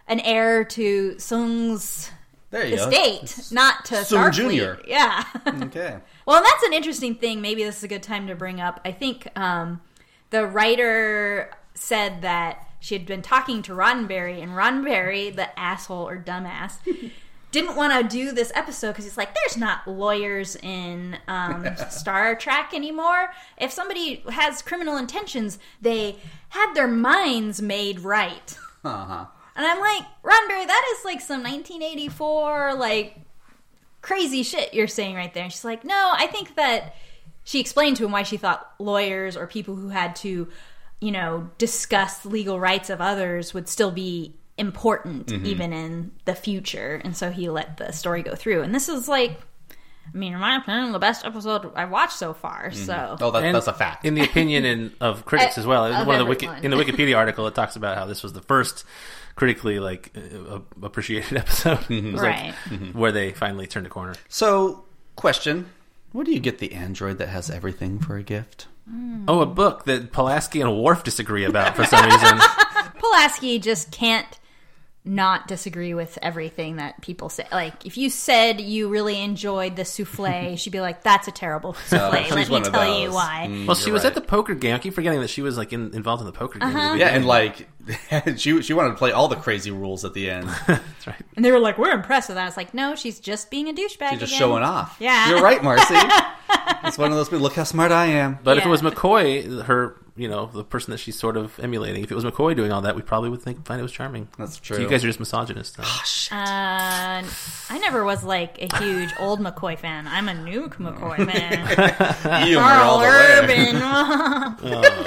an heir to Sung's There you estate, go. not to Sung Starfleet. Junior Yeah. Okay. Well, and that's an interesting thing. Maybe this is a good time to bring up. I think um, the writer said that she had been talking to Roddenberry, and Roddenberry, the asshole or dumbass, didn't want to do this episode because he's like, there's not lawyers in um, Star Trek anymore. If somebody has criminal intentions, they had their minds made right. Uh-huh. And I'm like, Roddenberry, that is like some nineteen eighty-four, like, crazy shit you're saying right there. And she's like, no, I think that she explained to him why she thought lawyers or people who had to, you know, discuss legal rights of others would still be important mm-hmm. even in the future. And so he let the story go through. And this is like, I mean, in my opinion, the best episode I've watched so far. Mm-hmm. So, oh, that, and that's a fact. In the opinion in, of critics as well. Of One of the everyone. Wiki, in the Wikipedia article, it talks about how this was the first critically like uh, appreciated episode. Mm-hmm. It was right. like mm-hmm. where they finally turned a corner. So, question: where do you get the android that has everything for a gift? Mm. Oh, a book that Pulaski and Worf disagree about for some reason. Pulaski just can't not disagree with everything that people say. Like, if you said you really enjoyed the souffle, she'd be like, that's a terrible souffle. she's Let me one of tell you those. why. Mm, Well, she you're was right. at the poker game. I keep forgetting that she was like in, involved in the poker game. Uh-huh. at the Yeah, and beginning. like she she wanted to play all the crazy rules at the end. That's right. And they were like, we're impressed with that. I was like, no, she's just being a douchebag She's just again. showing off. Yeah. You're right, Marcy. It's one of those people. Look how smart I am. But if it Yeah. was McCoy, her, you know, the person that she's sort of emulating, if it was McCoy doing all that, we probably would think find it was charming. That's true. So you guys are just misogynists. Though. Uh, I never was like a huge old McCoy fan. I'm a new McCoy fan. You were Carl all the way. Urban.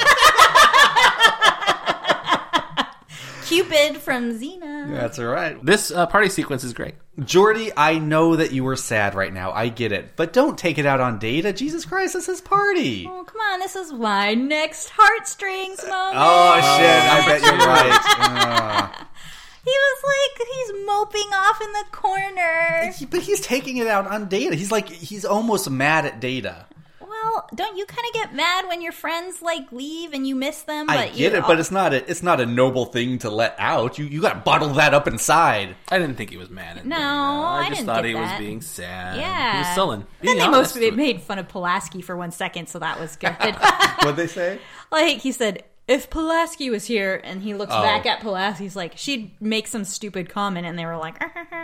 Cupid from Xena. That's all right. This uh, party sequence is great. Jordy, I know that you were sad right now. I get it. But don't take it out on Data. Jesus Christ, this is party. Oh, come on. This is my next heartstrings moment. Oh, shit. I bet you're right. Uh, He was like, he's moping off in the corner. but he's taking it out on Data. He's like, he's almost mad at Data. Well, don't you kind of get mad when your friends like leave and you miss them? I But get you it, but it's not a it's not a noble thing to let out. You you got to bottle that up inside. I didn't think he was mad at No, me. I, I just didn't thought get he was that. being sad. Yeah. He was sullen. Then Being they honest. most made fun of Pulaski for one second, so that was good. What'd they say? Like, he said, if Pulaski was here, and he looks Oh. back at Pulaski, he's like, she'd make some stupid comment, and they were like,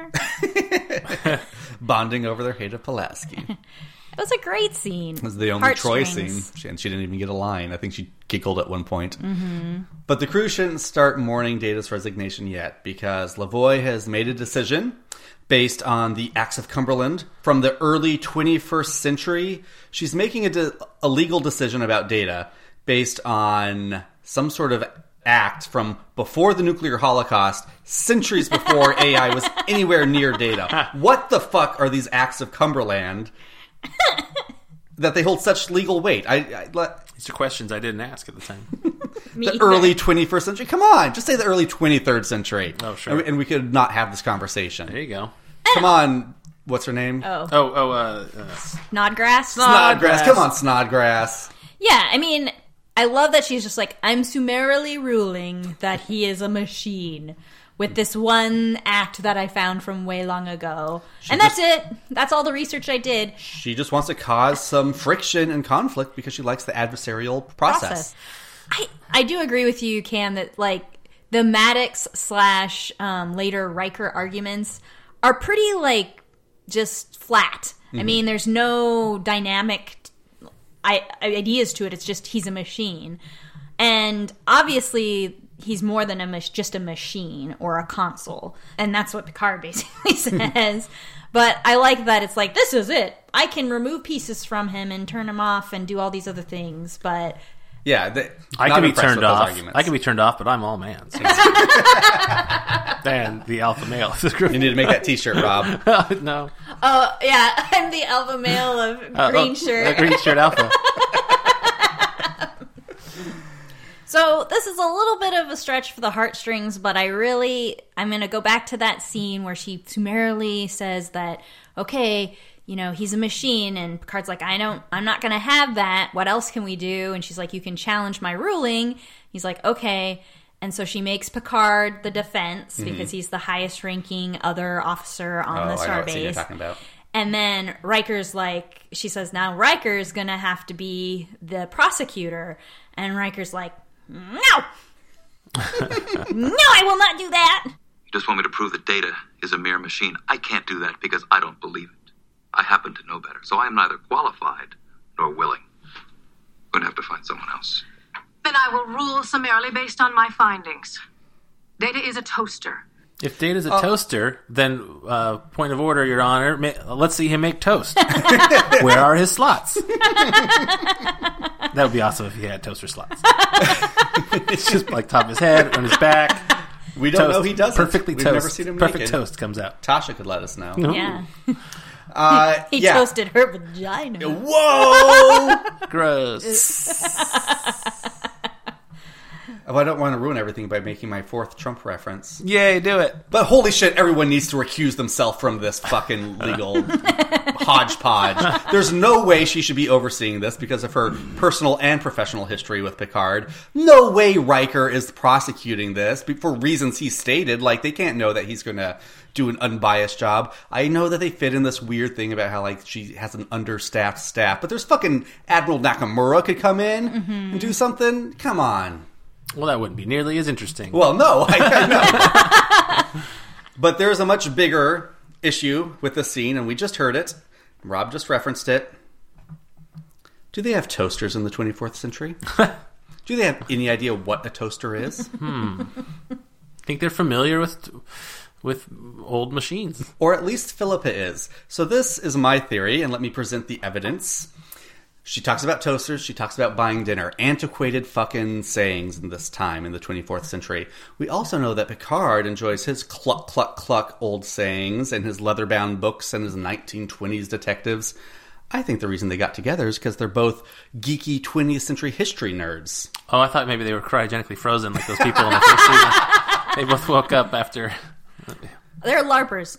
Bonding over their hate of Pulaski. it was a great scene. It was the only Troy scene, Heartstrings. she, and she didn't even get a line. I think she giggled at one point. Mm-hmm. But the crew shouldn't start mourning Data's resignation yet, because Lavoie has made a decision based on the Acts of Cumberland from the early twenty-first century. She's making a, de- a legal decision about Data based on some sort of act from before the nuclear holocaust, centuries before A I was anywhere near Data. What the fuck are these Acts of Cumberland that they hold such legal weight? I, I let, These are questions I didn't ask at the time. Me the either. early twenty-first century. Come on, just say the early twenty-third century. Oh, sure. And, we- and we could not have this conversation. There you go. Come on, what's her name? Oh, Oh, oh, uh, uh Snodgrass? Snodgrass. Come on, Snodgrass. Yeah, I mean, I love that she's just like, I'm summarily ruling that he is a machine with this one act that I found from way long ago. and that's it. That's all the research I did. She just wants to cause some friction and conflict because she likes the adversarial process. Process. I, I do agree with you, Cam, that like the Maddox slash um, later Riker arguments are pretty like just flat. Mm-hmm. I mean, there's no dynamic I, ideas to it. It's just he's a machine, and obviously he's more than a mach- just a machine or a console, and that's what Picard basically says. But I like that it's like, this is it. I can remove pieces from him and turn him off and do all these other things, but Yeah, they, I not can be impressed turned with those off. arguments. I can be turned off, but I'm all man. So. And the alpha male of this group. You need to make that T-shirt, Rob. No. oh yeah, I'm the alpha male of Uh, green oh, shirt. uh, green shirt alpha. So this is a little bit of a stretch for the heartstrings, but I really, I'm going to go back to that scene where she summarily says that, okay, you know, he's a machine, and Picard's like, I don't, I'm not going to have that. What else can we do? And she's like, you can challenge my ruling. He's like, okay. And so she makes Picard the defense Mm-hmm. because he's the highest ranking other officer on Oh, the I know starbase. what scene you're talking about. And then Riker's like, she says, now Riker's going to have to be the prosecutor. And Riker's like, no! No, I will not do that! You just want me to prove that Data is a mere machine. I can't do that because I don't believe it. I happen to know better, so I am neither qualified nor willing. I'm going to have to find someone else. Then I will rule summarily based on my findings. Data is a toaster. If Data's a toaster, then, uh, point of order, Your Honor, ma- let's see him make toast. Where are his slots? That would be awesome if he had toaster slots. It's just like top of his head, on his back. We don't Toast. know he doesn't. Perfectly We've toast. never seen him Perfect naked. toast comes out. Tasha could let us know. Yeah. Uh, He yeah. toasted her vagina. Whoa! Gross. Oh, I don't want to ruin everything by making my fourth Trump reference. Yay, do it. But holy shit, everyone needs to recuse themselves from this fucking legal hodgepodge. There's no way she should be overseeing this because of her personal and professional history with Picard. No way Riker is prosecuting this for reasons he stated. Like, they can't know that he's going to do an unbiased job. I know that they fit in this weird thing about how, like, she has an understaffed staff. But there's fucking Admiral Nakamura could come in Mm-hmm. and do something. Come on. Well, that wouldn't be nearly as interesting. Well, no, I, I know. But there's a much bigger issue with this scene, and we just heard it. Rob just referenced it. Do they have toasters in the twenty-fourth century? Do they have any idea what a toaster is? Hmm. I think they're familiar with with old machines. Or at least Philippa is. So this is my theory, and let me present the evidence. She talks about toasters. She talks about buying dinner. Antiquated fucking sayings in this time in the twenty-fourth century. We also know that Picard enjoys his cluck, cluck, cluck old sayings and his leather-bound books and his nineteen twenties detectives. I think the reason they got together is because they're both geeky twentieth century history nerds. Oh, I thought maybe they were cryogenically frozen like those people in the first season. They both woke up after... They're LARPers.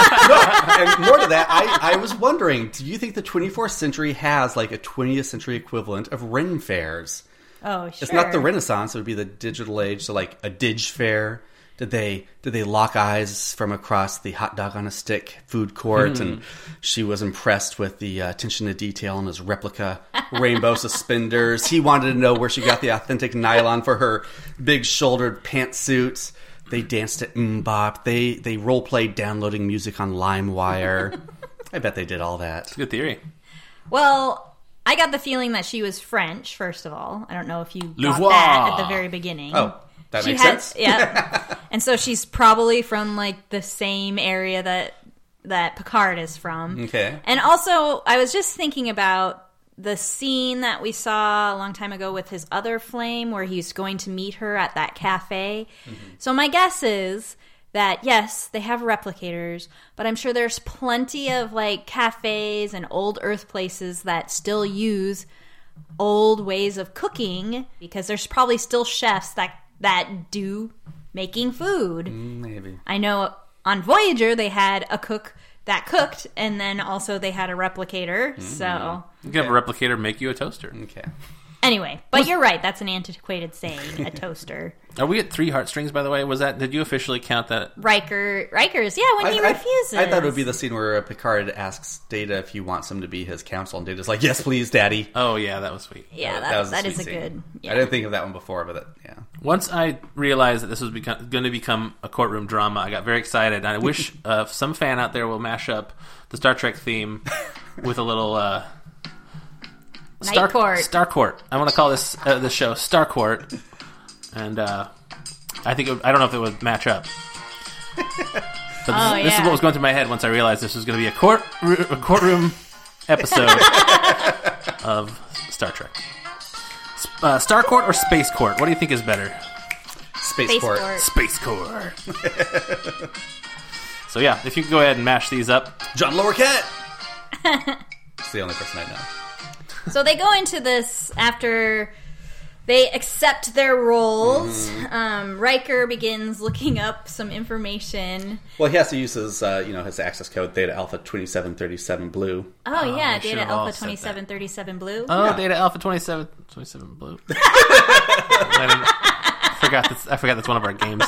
And more to that, I, I was wondering, do you think the twenty-fourth century has like a twentieth century equivalent of Ren fairs? Oh, sure. It's not the Renaissance; it would be the digital age. So, like a Dig fair. Did they did they lock eyes from across the hot dog on a stick food court? Mm. And she was impressed with the uh, attention to detail on his replica rainbow suspenders. He wanted to know where she got the authentic nylon for her big shouldered pantsuit. They danced at MMMBop. They they role played downloading music on LimeWire. I bet they did all that. It's a good theory. Well, I got the feeling that she was French, first of all. I don't know if you Le got voir. that at the very beginning. Oh, that she makes had, sense. Yeah. And so she's probably from, like, the same area that that Picard is from. Okay. And also, I was just thinking about the scene that we saw a long time ago with his other flame where he's going to meet her at that cafe. Mm-hmm. So my guess is that, yes, they have replicators, but I'm sure there's plenty of, like, cafes and old Earth places that still use old ways of cooking because there's probably still chefs that, that do making food. Maybe. I know on Voyager they had a cook that cooked, and then also they had a replicator. Mm-hmm. So you can have a replicator make you a toaster. Okay. Anyway, but you're right. That's an antiquated saying, a toaster. Are we at three heartstrings, by the way? Was that? Did you officially count that? Riker, Riker's, yeah, when I, he I, refuses. I thought it would be the scene where Picard asks Data if he wants him to be his counsel, and Data's like, "Yes, please, Daddy." Oh yeah, that was sweet. Yeah, that, that, that was that is a sweet scene. good. Yeah. I didn't think of that one before, but it, yeah. Once I realized that this was become, going to become a courtroom drama, I got very excited. And I wish uh, some fan out there will mash up the Star Trek theme with a little uh, Star Court. Star Court. I want to call this uh, the show Star Court, and uh, I think it would, I don't know if it would match up. But Oh, this, this is yeah. what was going through my head once I realized this was going to be a court a courtroom episode of Star Trek. Uh, Star Court or Space Court? What do you think is better? Space, Space Court. Court. Space Court. So yeah, if you could go ahead and mash these up. John Lowercat. It's the only person I know. So they go into this after they accept their roles. Mm-hmm. Um, Riker begins looking up some information. Well, he has to use his, uh, you know, his access code Theta Alpha twenty-seven thirty-seven Blue. Oh, yeah, I should Data have all Alpha said twenty-seven thirty-seven Blue. Oh, Yeah. Data Alpha twenty-seven, twenty-seven Blue. I forgot that's I forgot that's one of our games.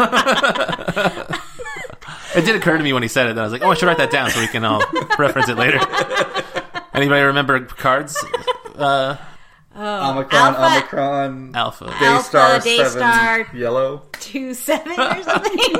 It did occur to me when he said it, and I was like, oh, I should write that down so we can all reference it later. Anybody remember cards? Uh, oh, Omicron, Alpha, Omicron, Alpha. Daystar, Alpha, Daystar, seven, yellow. two seven or something.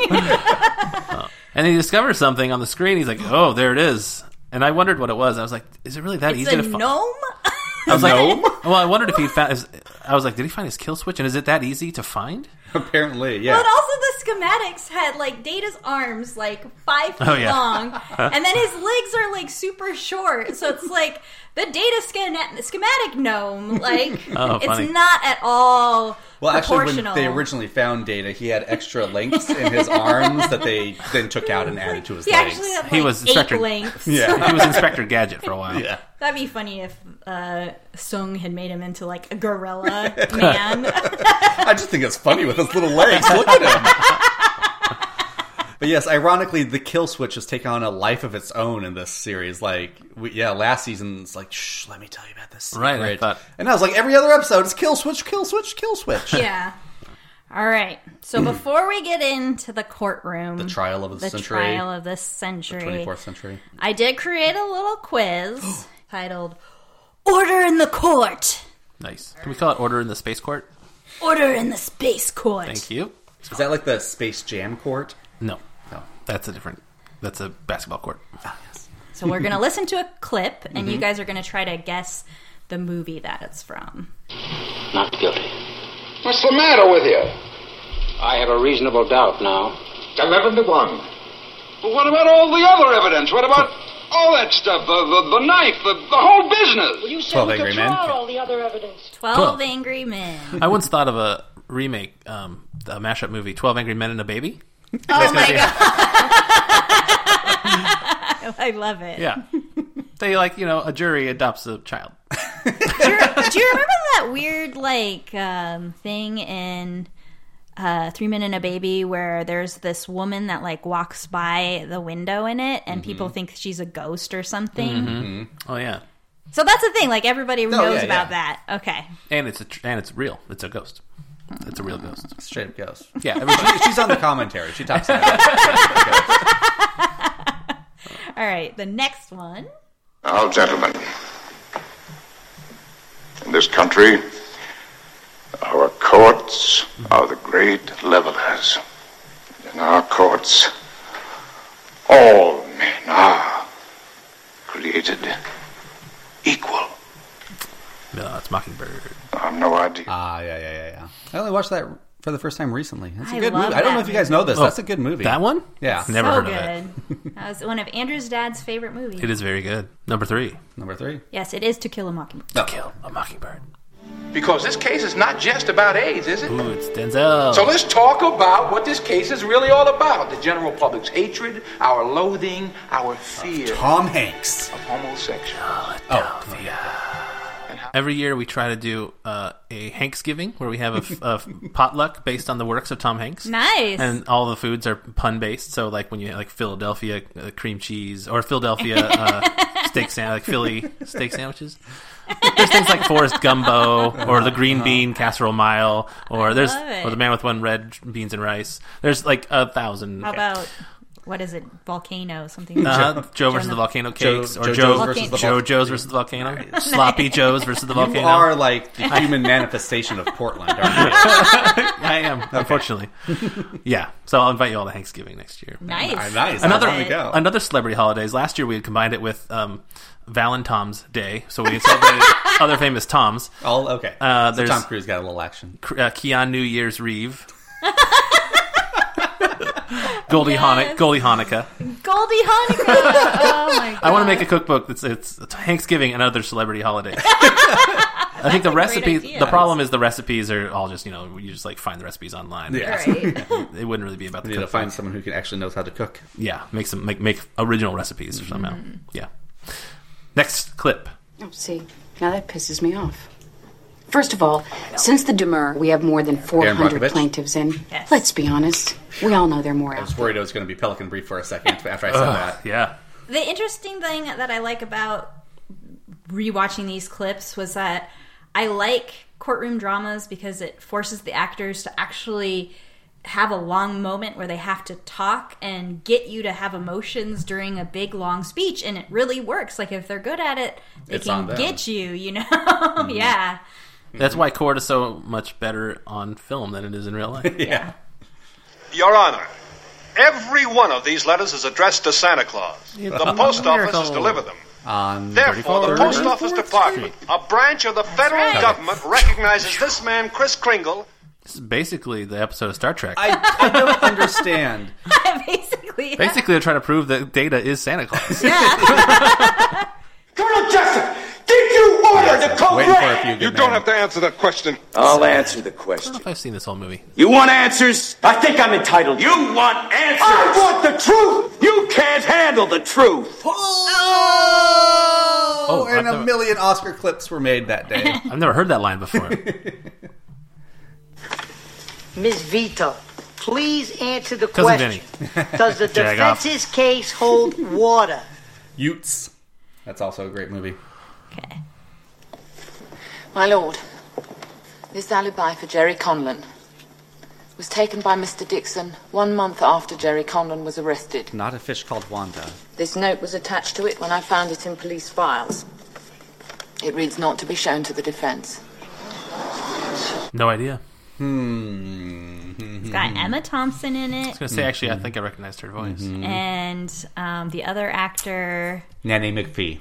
Oh. And he discovers something on the screen. He's like, oh, there it is. And I wondered what it was. I was like, is it really that it's easy a to find? gnome? I was like, gnome? well, I wondered if he found his, I was like, did he find his kill switch? And is it that easy to find? Apparently, yeah. But also the schematics had like Data's arms like five feet Oh, yeah. long, and then his legs are like super short. So it's like the Data schema- schematic gnome. Like Oh, funny. it's not at all Well, actually, when proportional. they originally found Data, he had extra links in his arms that they then took out and added to his he legs. actually had like He was eight Inspector- lengths. Yeah. He was Inspector Gadget for a while. Yeah. That'd be funny if uh, Sung had made him into like a gorilla man. I just think it's funny with his little legs. Look at him. But yes, ironically, the kill switch has taken on a life of its own in this series. Like, we, yeah, last season's like, shh, let me tell you about this. Right, I secret. thought- And I was like, every other episode, it's kill switch, kill switch, kill switch. Yeah. All right. So before we get into the courtroom, The trial of the, the century. trial of the century, twenty-fourth century. I did create a little quiz titled "Order in the Court." Nice. Can we call it Order in the Space Court? Order in the Space Court. Thank you. Is that like the Space Jam court? No. No. That's a different, that's a basketball court. So we're going to listen to a clip, and Mm-hmm. you guys are going to try to guess the movie that it's from. Not guilty. What's the matter with you? I have a reasonable doubt now. Eleven to one. But what about all the other evidence? What about all that stuff? The, the, the knife, the, the whole business? Well, you said Twelve we could Angry throw Men. out all the other evidence. Twelve Twelve. Angry Men. I once thought of a remake, um, a mashup movie, twelve Angry Men and a Baby. Oh my god! I love it. Yeah. They, like, you know, a jury adopts a child. Do you, do you remember that weird like um, thing in uh, Three Men and a Baby where there's this woman that like walks by the window in it, and Mm-hmm. people think she's a ghost or something? Mm-hmm. Oh, yeah. So that's the thing. Like everybody knows Oh, yeah, about yeah. that. Okay. And it's a, tr- and it's real. It's a ghost. It's a real ghost. Straight up ghost. Yeah. Everybody, She's on the commentary. She talks about it. All right. The next one. Now, gentlemen, in this country, our courts are the great levelers. In our courts, all men are created equal. no, it's Mockingbird. I've no idea. Ah, yeah, yeah, yeah, yeah. I only watched that for the first time recently. That's a I good love movie. I don't know that if you guys movie. know this. Oh, That's a good movie. That one? Yeah. Never so heard good. of it. That was one of Andrew's dad's favorite movies. It is very good. Number three. Number three. Yes, it is To Kill a Mockingbird. To Kill a Mockingbird. Because this case is not just about AIDS, is it? Ooh, it's Denzel. So let's talk about what this case is really all about. The general public's hatred, our loathing, our fear Tom Hanks. of homosexuals. Oh, Every year we try to do uh, a Hanksgiving where we have a, f- a f- potluck based on the works of Tom Hanks. Nice. And all the foods are pun based. So like when you like Philadelphia uh, cream cheese or Philadelphia uh, steak sandwich, like Philly steak sandwiches. There's things like Forrest Gumbo or the green bean casserole mile or there's love it. or the man with one red beans and rice. There's like a thousand. How about what is it? Volcano something. Uh-huh. Joe versus the no- Volcano Joe- Cakes or Joe Joe, Joe's versus the Joe Vol- Joe's versus the Volcano. Sloppy Joe's versus the You Volcano. are like the human manifestation of Portland, aren't you? I am, unfortunately. Yeah, so I'll invite you all to Thanksgiving next year. Nice. Ah, nice. Another There we go. another celebrity holidays. Last year we had combined it with um, Valentine's Day, so we celebrated other famous Toms. All okay. Uh, so there's- Tom Cruise got a little action. Uh, Keanu Year's Reeve. Goldie, Hanukkah, Goldie Hanukkah. Goldie Hanukkah. Oh my god. I want to make a cookbook that's it's Thanksgiving and other celebrity holidays. I think the a great recipes. idea. The problem is the recipes are all just you know you just like find the recipes online. Yeah. Right. It wouldn't really be about the You need to cookbook. find someone who can actually knows how to cook. Yeah, make some make make original recipes Mm-hmm. somehow. Yeah. Next clip. Oh, see, now that pisses me off. First of all, since the demur, we have more than four hundred Brockovich? plaintiffs in. Yes. Let's be honest. We all know there are more I out was there. worried it was going to be Pelican Brief for a second after I said that. Yeah. The interesting thing that I like about rewatching these clips was that I like courtroom dramas because it forces the actors to actually have a long moment where they have to talk and get you to have emotions during a big long speech, and it really works. Like if they're good at it, they It's can on them. get you, you know? Mm-hmm. Yeah. That's why court is so much better on film than it is in real life. Yeah. Your Honor, every one of these letters is addressed to Santa Claus. The post office has delivered them. On Therefore, the Post Office Department, a branch of the federal right. government, recognizes this man, Kris Kringle. This is basically the episode of Star Trek. I, I don't understand. Basically. Yeah. Basically, they're trying to prove that Data is Santa Claus. Yeah. Colonel Jessup, did you order the code Waiting for a red? few You good don't men. have to answer that question. I'll answer the I don't question. know if I've seen this whole movie. You want answers? I think I'm entitled. You want answers? I want the truth. You can't handle the truth. Oh, Oh, and I've a never- million Oscar clips were made that day. I've never heard that line before. Miss Vito, please answer the Cousin question. Vinny. Does the Jag off. defense's case hold water? Utes. That's also a great movie. Okay. My lord, this alibi for Jerry Conlon was taken by Mister Dixon one month after Jerry Conlon was arrested. Not a fish called Wanda. This note was attached to it when I found it in police files. It reads not to be shown to the defense. No idea. Hmm. It's got Emma Thompson in I it. was going to say, actually, I think I recognized her voice. Mm-hmm. And um, the other actor. Nanny McPhee.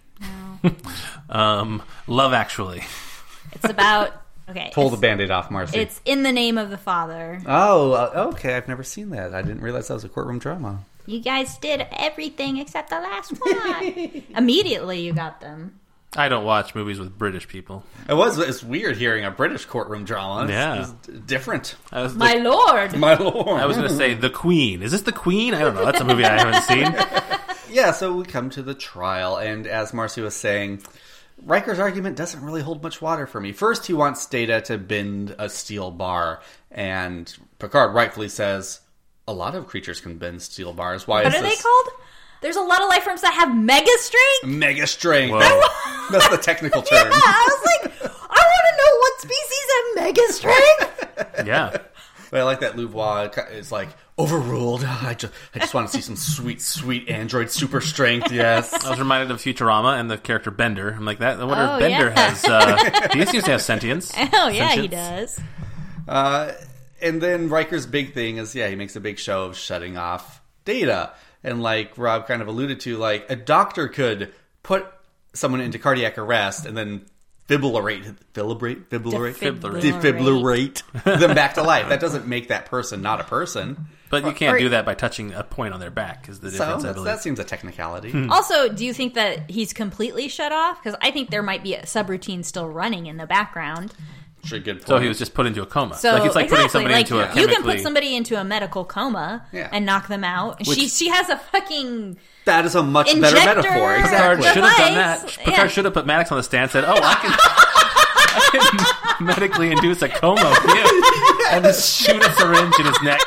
Um, Love Actually. It's about. Okay. Pull it's, the Band-Aid off, Marcy. It's In the Name of the Father. Oh, uh, okay. I've never seen that. I didn't realize that was a courtroom drama. You guys did everything except the last one. Immediately you got them. I don't watch movies with British people. It was. It's weird hearing a British courtroom drama. It's, Yeah. it's different. I was My the, lord. My lord. I was going to say The Queen. Is this The Queen? I don't know. That's a movie I haven't seen. Yeah, so we come to the trial, and as Marcy was saying, Riker's argument doesn't really hold much water for me. First, he wants Data to bend a steel bar, and Picard rightfully says, a lot of creatures can bend steel bars. Why What is are this? they called? There's a lot of life forms that have mega strength. Mega strength. Whoa. That's the technical term. Yeah, I was like, I want to know what species have mega strength. Yeah. But I like that Louvois is like, overruled. I just, I just want to see some sweet, sweet android super strength, yes. I was reminded of Futurama and the character Bender. I'm like, that. I wonder Oh, if Bender yeah. has... Uh, he seems to have sentience. Oh, yeah, he Sentience. does. Uh, and then Riker's big thing is, yeah, he makes a big show of shutting off Data. And like Rob kind of alluded to, like, a doctor could put someone into cardiac arrest and then fibrillate, fibrillate, fibrillate, Defibrillate. defibrillate them back to life. That doesn't make that person not a person. But you can't Or- do that by touching a point on their back, is the So difference, I that's- believe. that seems a technicality. Hmm. Also, do you think that he's completely shut off? Because I think there might be a subroutine still running in the background. Sure, good point. So he was just put into a coma. So like it's like exactly, putting somebody like, into a you chemically... can put somebody into a medical coma Yeah. and knock them out. And Which- she she has a fucking That is a much better injector metaphor. Picard Exactly. should have done that. device. Picard Yeah. should have put Maddox on the stand and said, oh, I can, I can medically induce a coma with you. And just shoot a syringe in his neck.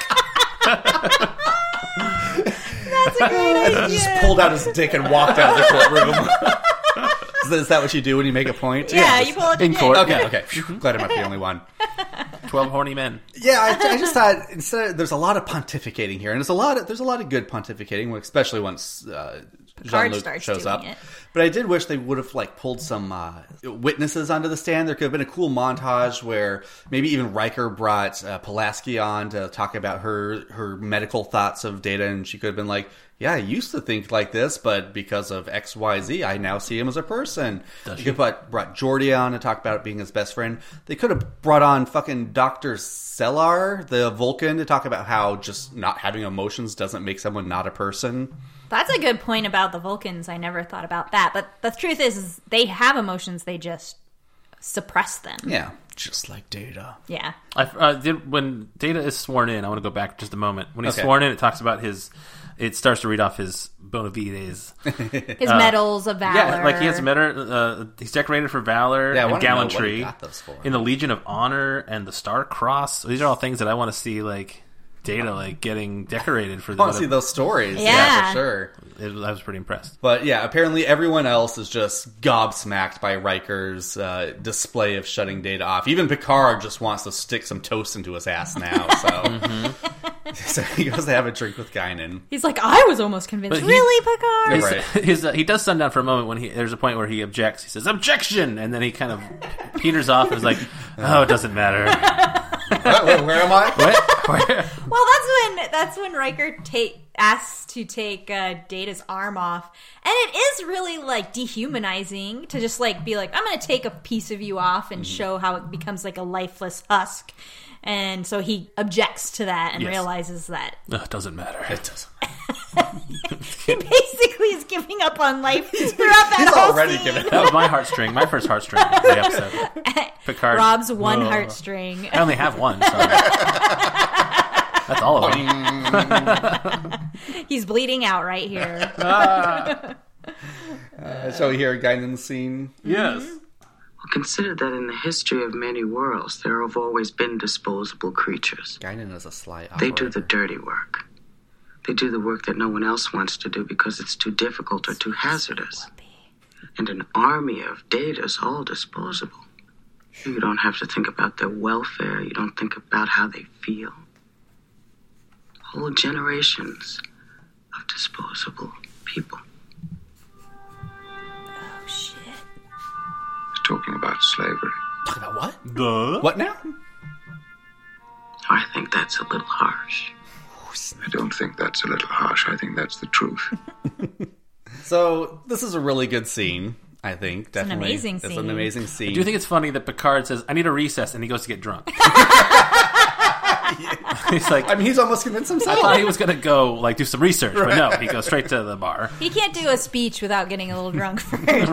That's a great idea. Just pulled out his dick and walked out of the courtroom. Is that- is that what you do when you make a point? Yeah, you pull out your In dick. court. Okay, Yeah. okay. Phew, glad I'm not the only one. Twelve horny men. Yeah, I, I just thought instead of, there's a lot of pontificating here, and there's a lot of there's a lot of good pontificating, especially once uh, Jean-Luc starts shows doing up. it. But I did wish they would have like pulled some uh, witnesses onto the stand. There could have been a cool montage where maybe even Riker brought uh, Pulaski on to talk about her her medical thoughts of Data, and she could have been like, "Yeah, I used to think like this, but because of X, Y, Z, I now see him as a person." Does They she? could have brought, brought Geordi on to talk about being his best friend. They could have brought on fucking Doctor Sellar, the Vulcan, to talk about how just not having emotions doesn't make someone not a person. That's a good point about the Vulcans. I never thought about that. But the truth is, is they have emotions. They just suppress them. Yeah, just like Data. Yeah. I uh, did when Data is sworn in. I want to go back just a moment. When he's Okay. sworn in, it talks about his. It starts to read off his bona fides, His medals of valor. Yeah, like he has medal. Uh, he's decorated for valor Yeah, I and wanna know what he gallantry got those for. in the Legion of Honor and the Star Cross. These are all things that I want to see. Like Data like getting decorated for I the. want to see those stories. Yeah, Yeah. for sure. It was, I was pretty impressed. But yeah, apparently everyone else is just gobsmacked by Riker's uh, display of shutting Data off. Even Picard just wants to stick some toast into his ass now. So, mm-hmm. so he goes to have a drink with Guinan. He's like, I was almost convinced. He, really, Picard? His, right. his, uh, he does sundown for a moment when he there's a point where he objects. He says, "Objection!" And then he kind of peters off and is like, "Oh, it doesn't matter." What? Where, where am I? What? Where? Well, that's when that's when Riker take, asks to take uh, Data's arm off, and it is really like dehumanizing to just like be like, I'm going to take a piece of you off and mm-hmm. show how it becomes like a lifeless husk. And so he objects to that and yes. realizes that uh, it doesn't matter. It doesn't. He basically is giving up on life throughout that He's whole already scene. Given up. That was my heartstring, my first heartstring of the episode. Picard. Rob's one Whoa. heartstring. I only have one, so that's all of them. He's bleeding out right here. Ah. uh, so we hear Guinan's scene. Yes. Well, consider that in the history of many worlds, there have always been disposable creatures. Guinan is a sly operator. They do the dirty work. They do the work that no one else wants to do because it's too difficult or too hazardous. And an army of data is all disposable. You don't have to think about their welfare. You don't think about how they feel. Whole generations of disposable people. Oh, shit. He's talking about slavery. Talking about what? The What now? I think that's a little harsh. I don't think that's a little harsh. I think that's the truth. So, this is a really good scene, I think. Definitely. It's an amazing It's scene. an amazing scene. I do think it's funny that Picard says, "I need a recess," and he goes to get drunk. He's like, I mean, he's almost convinced himself. I thought he was going to go like do some research, but no, he goes straight to the bar. He can't do a speech without getting a little drunk first.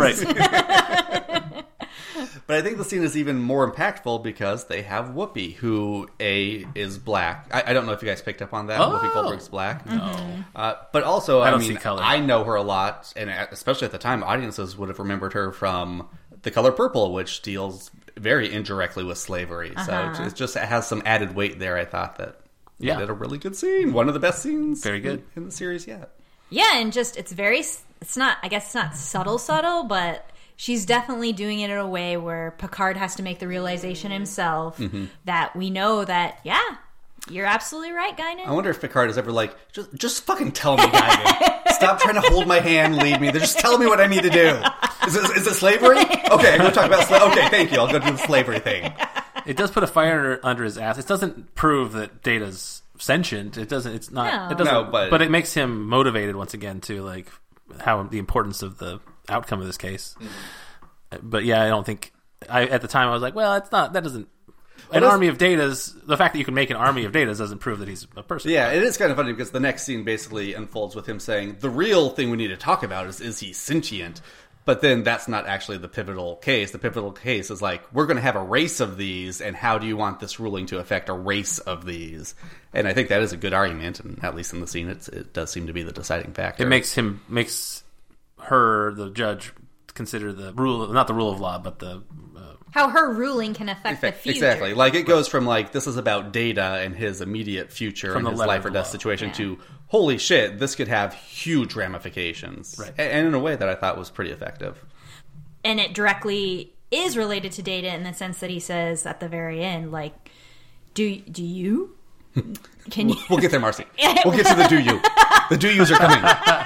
Right. But I think the scene is even more impactful because they have Whoopi, who A, is black. I, I don't know if you guys picked up on that. Oh. Whoopi Goldberg's black. Mm-hmm. Uh, but also, I I, don't mean, see color. I know her a lot, and especially at the time, audiences would have remembered her from The Color Purple, which deals very indirectly with slavery. Uh-huh. So it just it has some added weight there. I thought that Yeah. they did a really good scene. One of the best scenes Very good. in, in the series yet. Yeah, and just, it's very, it's not, I guess it's not subtle, subtle, but she's definitely doing it in a way where Picard has to make the realization himself Mm-hmm. that we know that, yeah, you're absolutely right, Guinan. I wonder if Picard is ever like, just just fucking tell me, Guinan. Stop trying to hold my hand, lead me. Just tell me what I need to do. Is it, is it slavery? Okay, I'm going to talk about slavery. Okay, thank you. I'll go do the slavery thing. It does put a fire under his ass. It doesn't prove that Data's sentient. It doesn't. It's not. No. It doesn't. No, but- but it makes him motivated once again to like how the importance of the outcome of this case. Mm-hmm. But yeah, I don't think. I at the time I was like, well, it's not. That doesn't. An Well, army of Datas. The fact that you can make an army of Datas doesn't prove that he's a person. Yeah, it is kind of funny because the next scene basically unfolds with him saying, the real thing we need to talk about is, is he sentient? But then that's not actually the pivotal case. The pivotal case is like, we're going to have a race of these, and how do you want this ruling to affect a race of these? And I think that is a good argument, and at least in the scene, it's, it does seem to be the deciding factor. It makes him makes her the judge consider the rule, not the rule of law, but the. Uh, How her ruling can affect the future. Exactly. Like, it goes from, like, this is about Data and his immediate future From and the his letter life of or the death law. situation Yeah. to, holy shit, this could have huge ramifications. Right. A- And in a way that I thought was pretty effective. And it directly is related to Data in the sense that he says at the very end, like, do do you? Can you? We'll get there, Marcy. We'll get to the do you. The do yous are coming.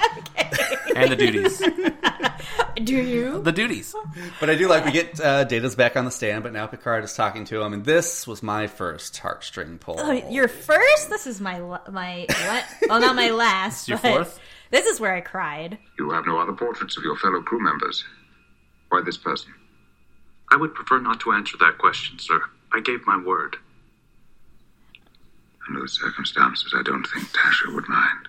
and the duties. Do you? The duties. But I do like we get uh, Data's back on the stand, but now Picard is talking to him, and this was my first heartstring pull. Oh, your first? This is my la- my what? Well, not my last. Your but fourth? This is where I cried. You have no other portraits of your fellow crew members. Why this person? I would prefer not to answer that question, sir. I gave my word. Under the circumstances, I don't think Tasha would mind.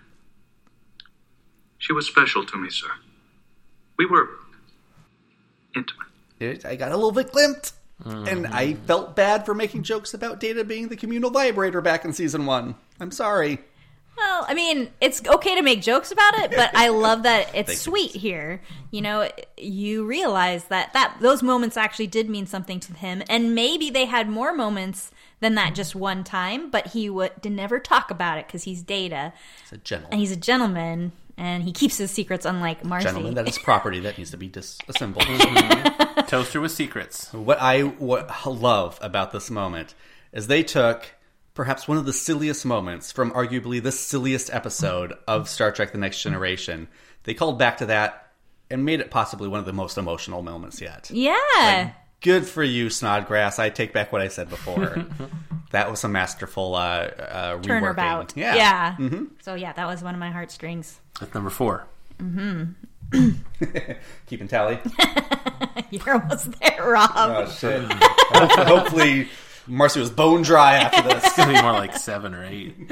She was special to me, sir. We were intimate. It- I got a little bit glimpsed, Mm-hmm. and I felt bad for making jokes about Data being the communal vibrator back in season one. I'm sorry. Well, I mean, it's okay to make jokes about it, but I love that it's sweet here. You know, you realize that, that those moments actually did mean something to him, and maybe they had more moments than that just one time, but he would did never talk about it because he's Data. He's a gentleman. And he's a gentleman, and he keeps his secrets, unlike Marcy. Gentleman, that is property that needs to be disassembled. Mm-hmm. Toaster with secrets. What I what love about this moment is they took perhaps one of the silliest moments from arguably the silliest episode of Star Trek The Next Generation. They called back to that and made it possibly one of the most emotional moments yet. Yeah. Like, good for you, Snodgrass. I take back what I said before. That was a masterful uh, uh, reworking. Turnabout. Yeah. yeah. Mm-hmm. So, yeah, that was one of my heartstrings. That's number four. Mm-hmm. Keeping tally. You're almost there, Rob. Oh, shit. hopefully, hopefully Marcy was bone dry after this. It's going to be more like seven or eight.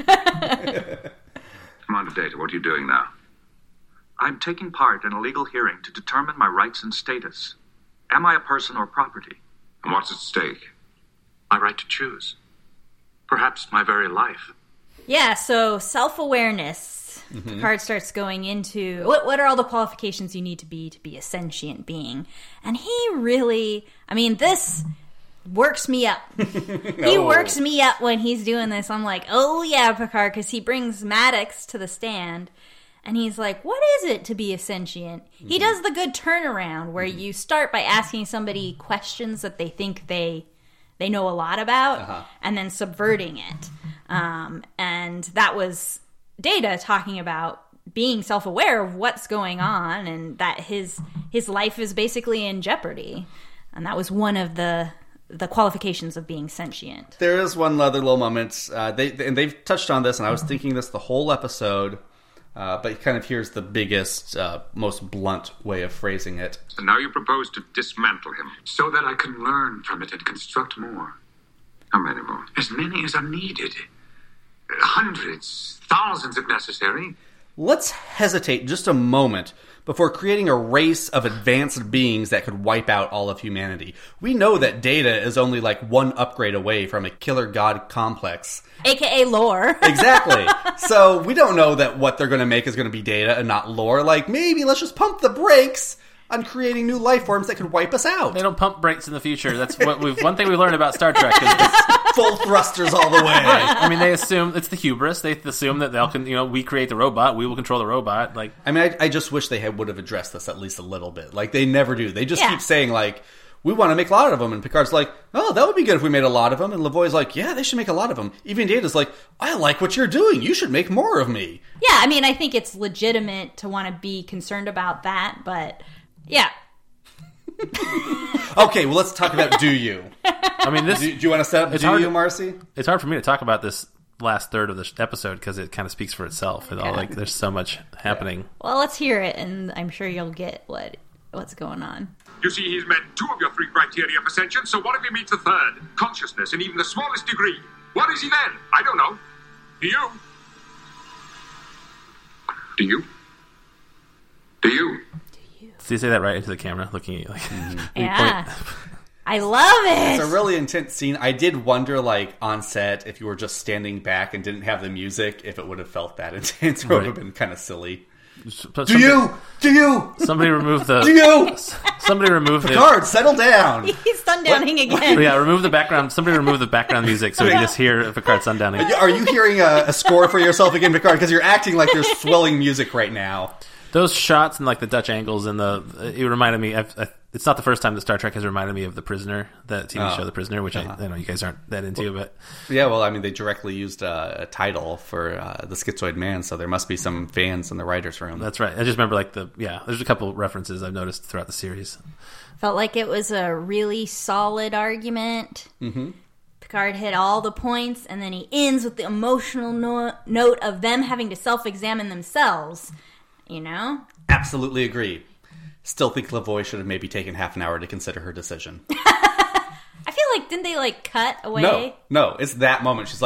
Commander Data, what are you doing now? I'm taking part in a legal hearing to determine my rights and status. Am I a person or property? And what's at stake? My right to choose. Perhaps my very life. Yeah, so self-awareness. Mm-hmm. Picard starts going into what what are all the qualifications you need to be to be a sentient being. And he really, I mean, this works me up. no. He works me up when he's doing this. I'm like, oh yeah, Picard, because he brings Maddox to the stand. And he's like, what is it to be a sentient? Mm-hmm. He does the good turnaround where mm-hmm. you start by asking somebody questions that they think they they know a lot about, uh-huh. and then subverting it. Um, and that was Data talking about being self-aware of what's going on and that his his life is basically in jeopardy. And that was one of the the qualifications of being sentient. There is one other little moment. Uh, they and they've touched on this, and I was thinking this the whole episode. Uh, but kind of here's the biggest, uh, most blunt way of phrasing it. And now you propose to dismantle him, so that I can learn from it and construct more. How many more? As many as are needed. Hundreds, thousands if necessary. Let's hesitate just a moment before creating a race of advanced beings that could wipe out all of humanity. We know that Data is only like one upgrade away from a killer god complex. A K A lore. Exactly. So we don't know that what they're going to make is going to be Data and not lore. Like, maybe let's just pump the brakes on creating new life forms that could wipe us out. They don't pump brakes in the future. That's what we've. One thing we learned about Star Trek is full thrusters all the way. Right. I mean, they assume it's the hubris. They assume that they'll, you know, we create the robot, we will control the robot. Like, I mean, I, I just wish they had, would have addressed this at least a little bit. Like, they never do. They just yeah. keep saying like, we want to make a lot of them, and Picard's like, oh, that would be good if we made a lot of them, and Lavoie's like, yeah, they should make a lot of them. Even Data's like, I like what you're doing. You should make more of me. Yeah, I mean, I think it's legitimate to want to be concerned about that, but yeah. Okay, well, let's talk about Do You. I mean, this. Do, do you want to set up it's Do hard, You, Marcy? It's hard for me to talk about this last third of the episode because it kind of speaks for itself. And all, like, there's so much happening. Yeah. Well, let's hear it, and I'm sure you'll get what what's going on. You see, he's met two of your three criteria for sentience, so what if he meets the third? Consciousness in even the smallest degree. What is he then? I don't know. Do you? Do you? Do you? So you say that right into the camera, looking at you like, mm-hmm. yeah. I love it. It's a really intense scene. I did wonder, like, on set, if you were just standing back and didn't have the music, if it would have felt that intense, or it would have been kind of silly. Somebody, Do you? Do you? Somebody remove the... Do you? Somebody remove the... Picard, settle down. He's sundowning again. Yeah, remove the background. Somebody remove the background music so we can just hear Picard sundowning. Are you hearing a, a score for yourself again, Picard? Because you're acting like there's swelling music right now. Those shots and like the Dutch angles and the it reminded me. I've, I, it's not the first time that Star Trek has reminded me of The Prisoner, that T V oh. show The Prisoner, which uh-huh. I, I know you guys aren't that into, well, but yeah, well, I mean, they directly used a, a title for uh, the Schizoid Man, so there must be some fans in the writers' room. That's right. I just remember like the yeah. There's a couple references I've noticed throughout the series. Felt like it was a really solid argument. Mm-hmm. Picard hit all the points, and then he ends with the emotional no- note of them having to self-examine themselves. You know? Absolutely agree. Still think Lavoie should have maybe taken half an hour to consider her decision. I feel like, didn't they, like, cut away? No, no. It's that moment. She's like,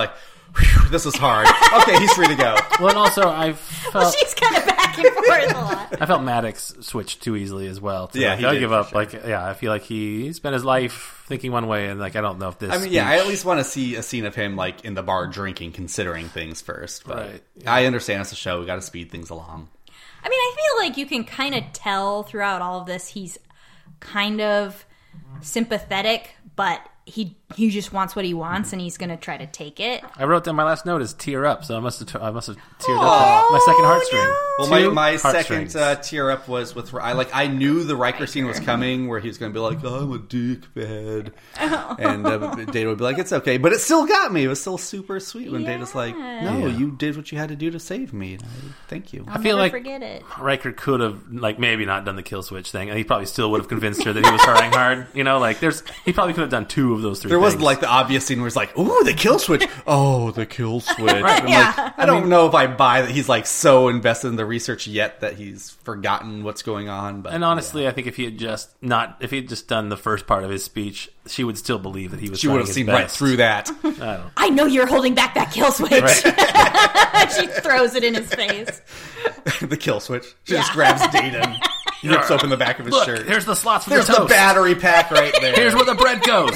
Whew, this is hard. Okay, he's free to go. Well, and also I felt Well, she's kind of back and forth a lot. I felt Maddox switched too easily as well. Too. Yeah, like, he I'll did, give for up. sure. Like, yeah, I feel like he, he spent his life thinking one way, and like I don't know if this. I mean, yeah, I speech- at least want to see a scene of him like in the bar drinking, considering things first. But Right. I understand it's a show; we got to speed things along. I mean, I feel like you can kind of tell throughout all of this he's kind of sympathetic, but he he just wants what he wants, and he's going to try to take it. I wrote down my last note is tear up, so I must have t- I must have teared up my second heartstring. Well, my, Two my heartstrings. second uh, tear up was with I like I knew the Riker scene was coming where he was going to be like, I'm a dickbag, and uh, Data would be like, it's okay, but it still got me. It was still super sweet when Yeah. Data's like, no, Yeah. you did what you had to do to save me. And I, thank you. I'll I feel never like forget it. Riker could have like maybe not done the kill switch thing, and he probably still would have convinced her that he was trying hard. You know, like there's he probably could have done two of those three. There things. wasn't like the obvious scene where it's like, ooh, the kill switch. Oh, the kill switch. Right. I'm Yeah. like, I don't know if I buy that he's like so invested in the research yet that he's forgotten what's going on. But And honestly, I think if he had just not, if he had just done the first part of his speech, she would still believe that he was. she would trying have his seen right best. through that. I don't. I know you're holding back that kill switch. She throws it in his face. The kill switch. She Yeah. just grabs Data and rips open the back of his Look, shirt. here's the slots for There's the the toast. battery pack right there. Here's where the bread goes.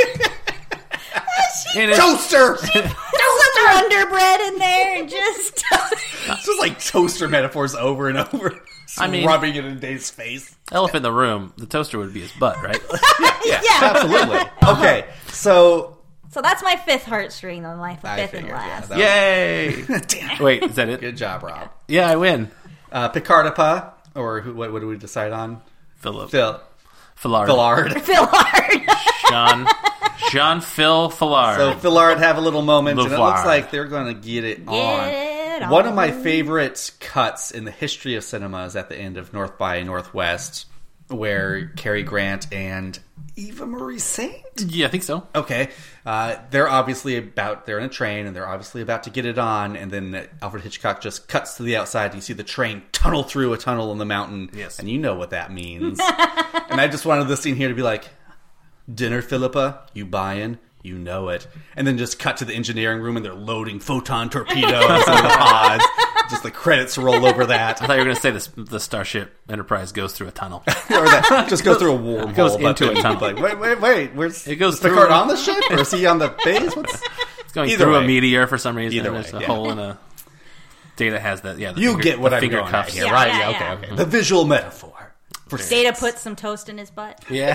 And it's- toaster. Throw some underbread in there and just. It's just like toaster metaphors over and over. Just I mean- rubbing it in Dave's face. Elephant in the room. The toaster would be his butt, right? Yeah, Yeah. absolutely. Okay, so So that's my fifth heartstring, though, my I fifth and figured, yeah, last. that Yay! Damn it. Wait, is that it? Good job, Rob. Yeah, I win. Uh, Picardapa, or who, what, what do we decide on? Philip. Phil. Fillard. Fillard. Fillard. Jean. Jean Phil Fillard. So Fillard have a little moment, and it Levar. looks like they're going to get it on. Get One of on. my favorite cuts in the history of cinema is at the end of North by Northwest, where Cary Grant and Eva Marie Saint? Yeah, I think so. Okay. Uh, they're obviously about, they're in a train, and they're obviously about to get it on, and then Alfred Hitchcock just cuts to the outside, and you see the train tunnel through a tunnel in the mountain. Yes. And you know what that means. And I just wanted this scene here to be like, dinner, Philippa, you buyin'? You know it. And then just cut to the engineering room, and they're loading photon torpedoes into the pods. Just the credits roll over that. I thought you were going to say this, the Starship Enterprise goes through a tunnel. Or that just goes through a wormhole. It goes but into then a tunnel. Like, wait, wait, wait. Where's It goes is through- Picard on the ship? Or is he on the base? What's... It's going Either through a way. meteor for some reason. Either There's way, a yeah. hole in a... Data has that. Yeah, the You finger, get what the I'm finger going at cuffs. here, Yeah, right? yeah, Yeah, yeah. okay, okay. The visual metaphor. For Data put some toast in his butt. Yeah.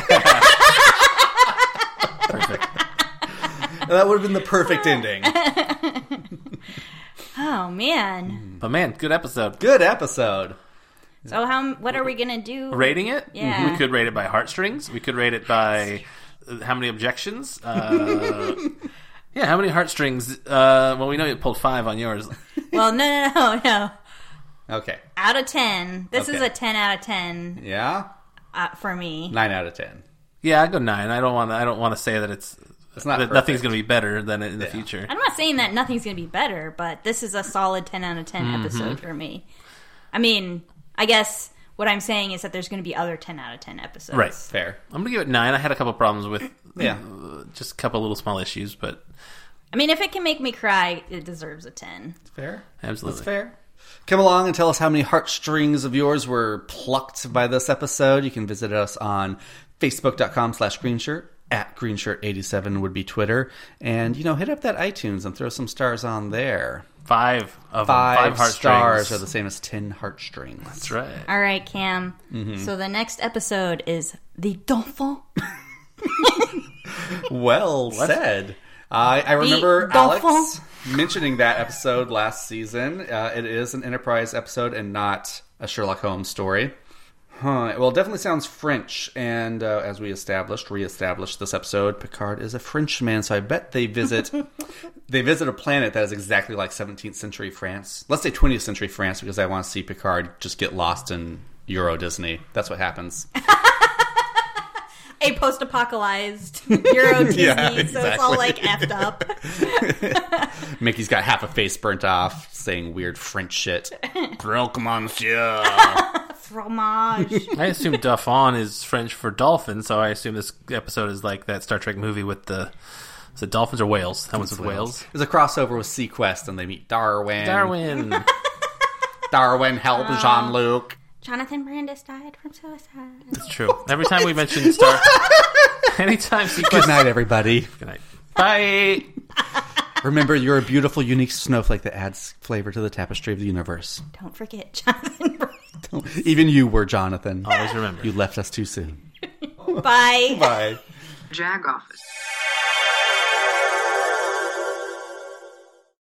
Perfect. That would have been the perfect ending. Oh, man. But man, good episode. Good episode. So how? What are we going to do? Rating it? Yeah. We could rate it by heartstrings. We could rate it by uh, how many objections. Uh, yeah, how many heartstrings? Uh, well, we know you pulled five on yours. Well, no, no, no, no. Okay. Out of ten. This is Okay. a ten out of ten Yeah? uh, for me. Nine out of ten. Yeah, I go nine. I don't want. to I don't want to say that it's. It's not that perfect. nothing's going to be better than it in the Yeah. future. I'm not saying that nothing's going to be better, but this is a solid ten out of ten Mm-hmm. episode for me. I mean, I guess what I'm saying is that there's going to be other ten out of ten episodes. Right. Fair. I'm going to give it nine. I had a couple problems with. Yeah. uh, just a couple little small issues, but I mean, if it can make me cry, it deserves a ten. Fair. absolutely. That's fair. Come along and tell us how many heartstrings of yours were plucked by this episode. You can visit us on Facebook.com slash Greenshirt. At Greenshirt eighty-seven would be Twitter. And, you know, hit up that iTunes and throw some stars on there. Five of Five, them, five heartstrings. stars are the same as ten heartstrings. That's right. All right, Cam. Mm-hmm. So the next episode is The Dauphin. Well said. I I remember The Alex Dauphin. mentioning that episode last season. Uh, it is an Enterprise episode and not a Sherlock Holmes story. Huh. Well, it definitely sounds French, and uh, as we established, re-established this episode, Picard is a Frenchman, so I bet they visit they visit a planet that is exactly like seventeenth century France. Let's say twentieth century France, because I want to see Picard just get lost in Euro Disney. That's what happens. A post-apocalypsed Euro Disney, Yeah, so it's all exactly. like effed up. Mickey's got half a face burnt off, saying weird French shit. Croque monsieur. Fromage. I assume Dauphin is French for dolphin, so I assume this episode is like that Star Trek movie with the Is it dolphins or whales? That one's with whales. whales. There's a crossover with Sequest, and they meet Darwin. Darwin. Darwin, help Oh. Jean-Luc. Jonathan Brandis died from suicide. It's true. Every time we mention Star... Anytime Sequest... Good night, everybody. Good night. Bye! Remember, you're a beautiful, unique snowflake that adds flavor to the tapestry of the universe. Don't forget Jonathan Brandis. Even you were, Jonathan. Always remember. You left us too soon. Bye. Bye. Jag office.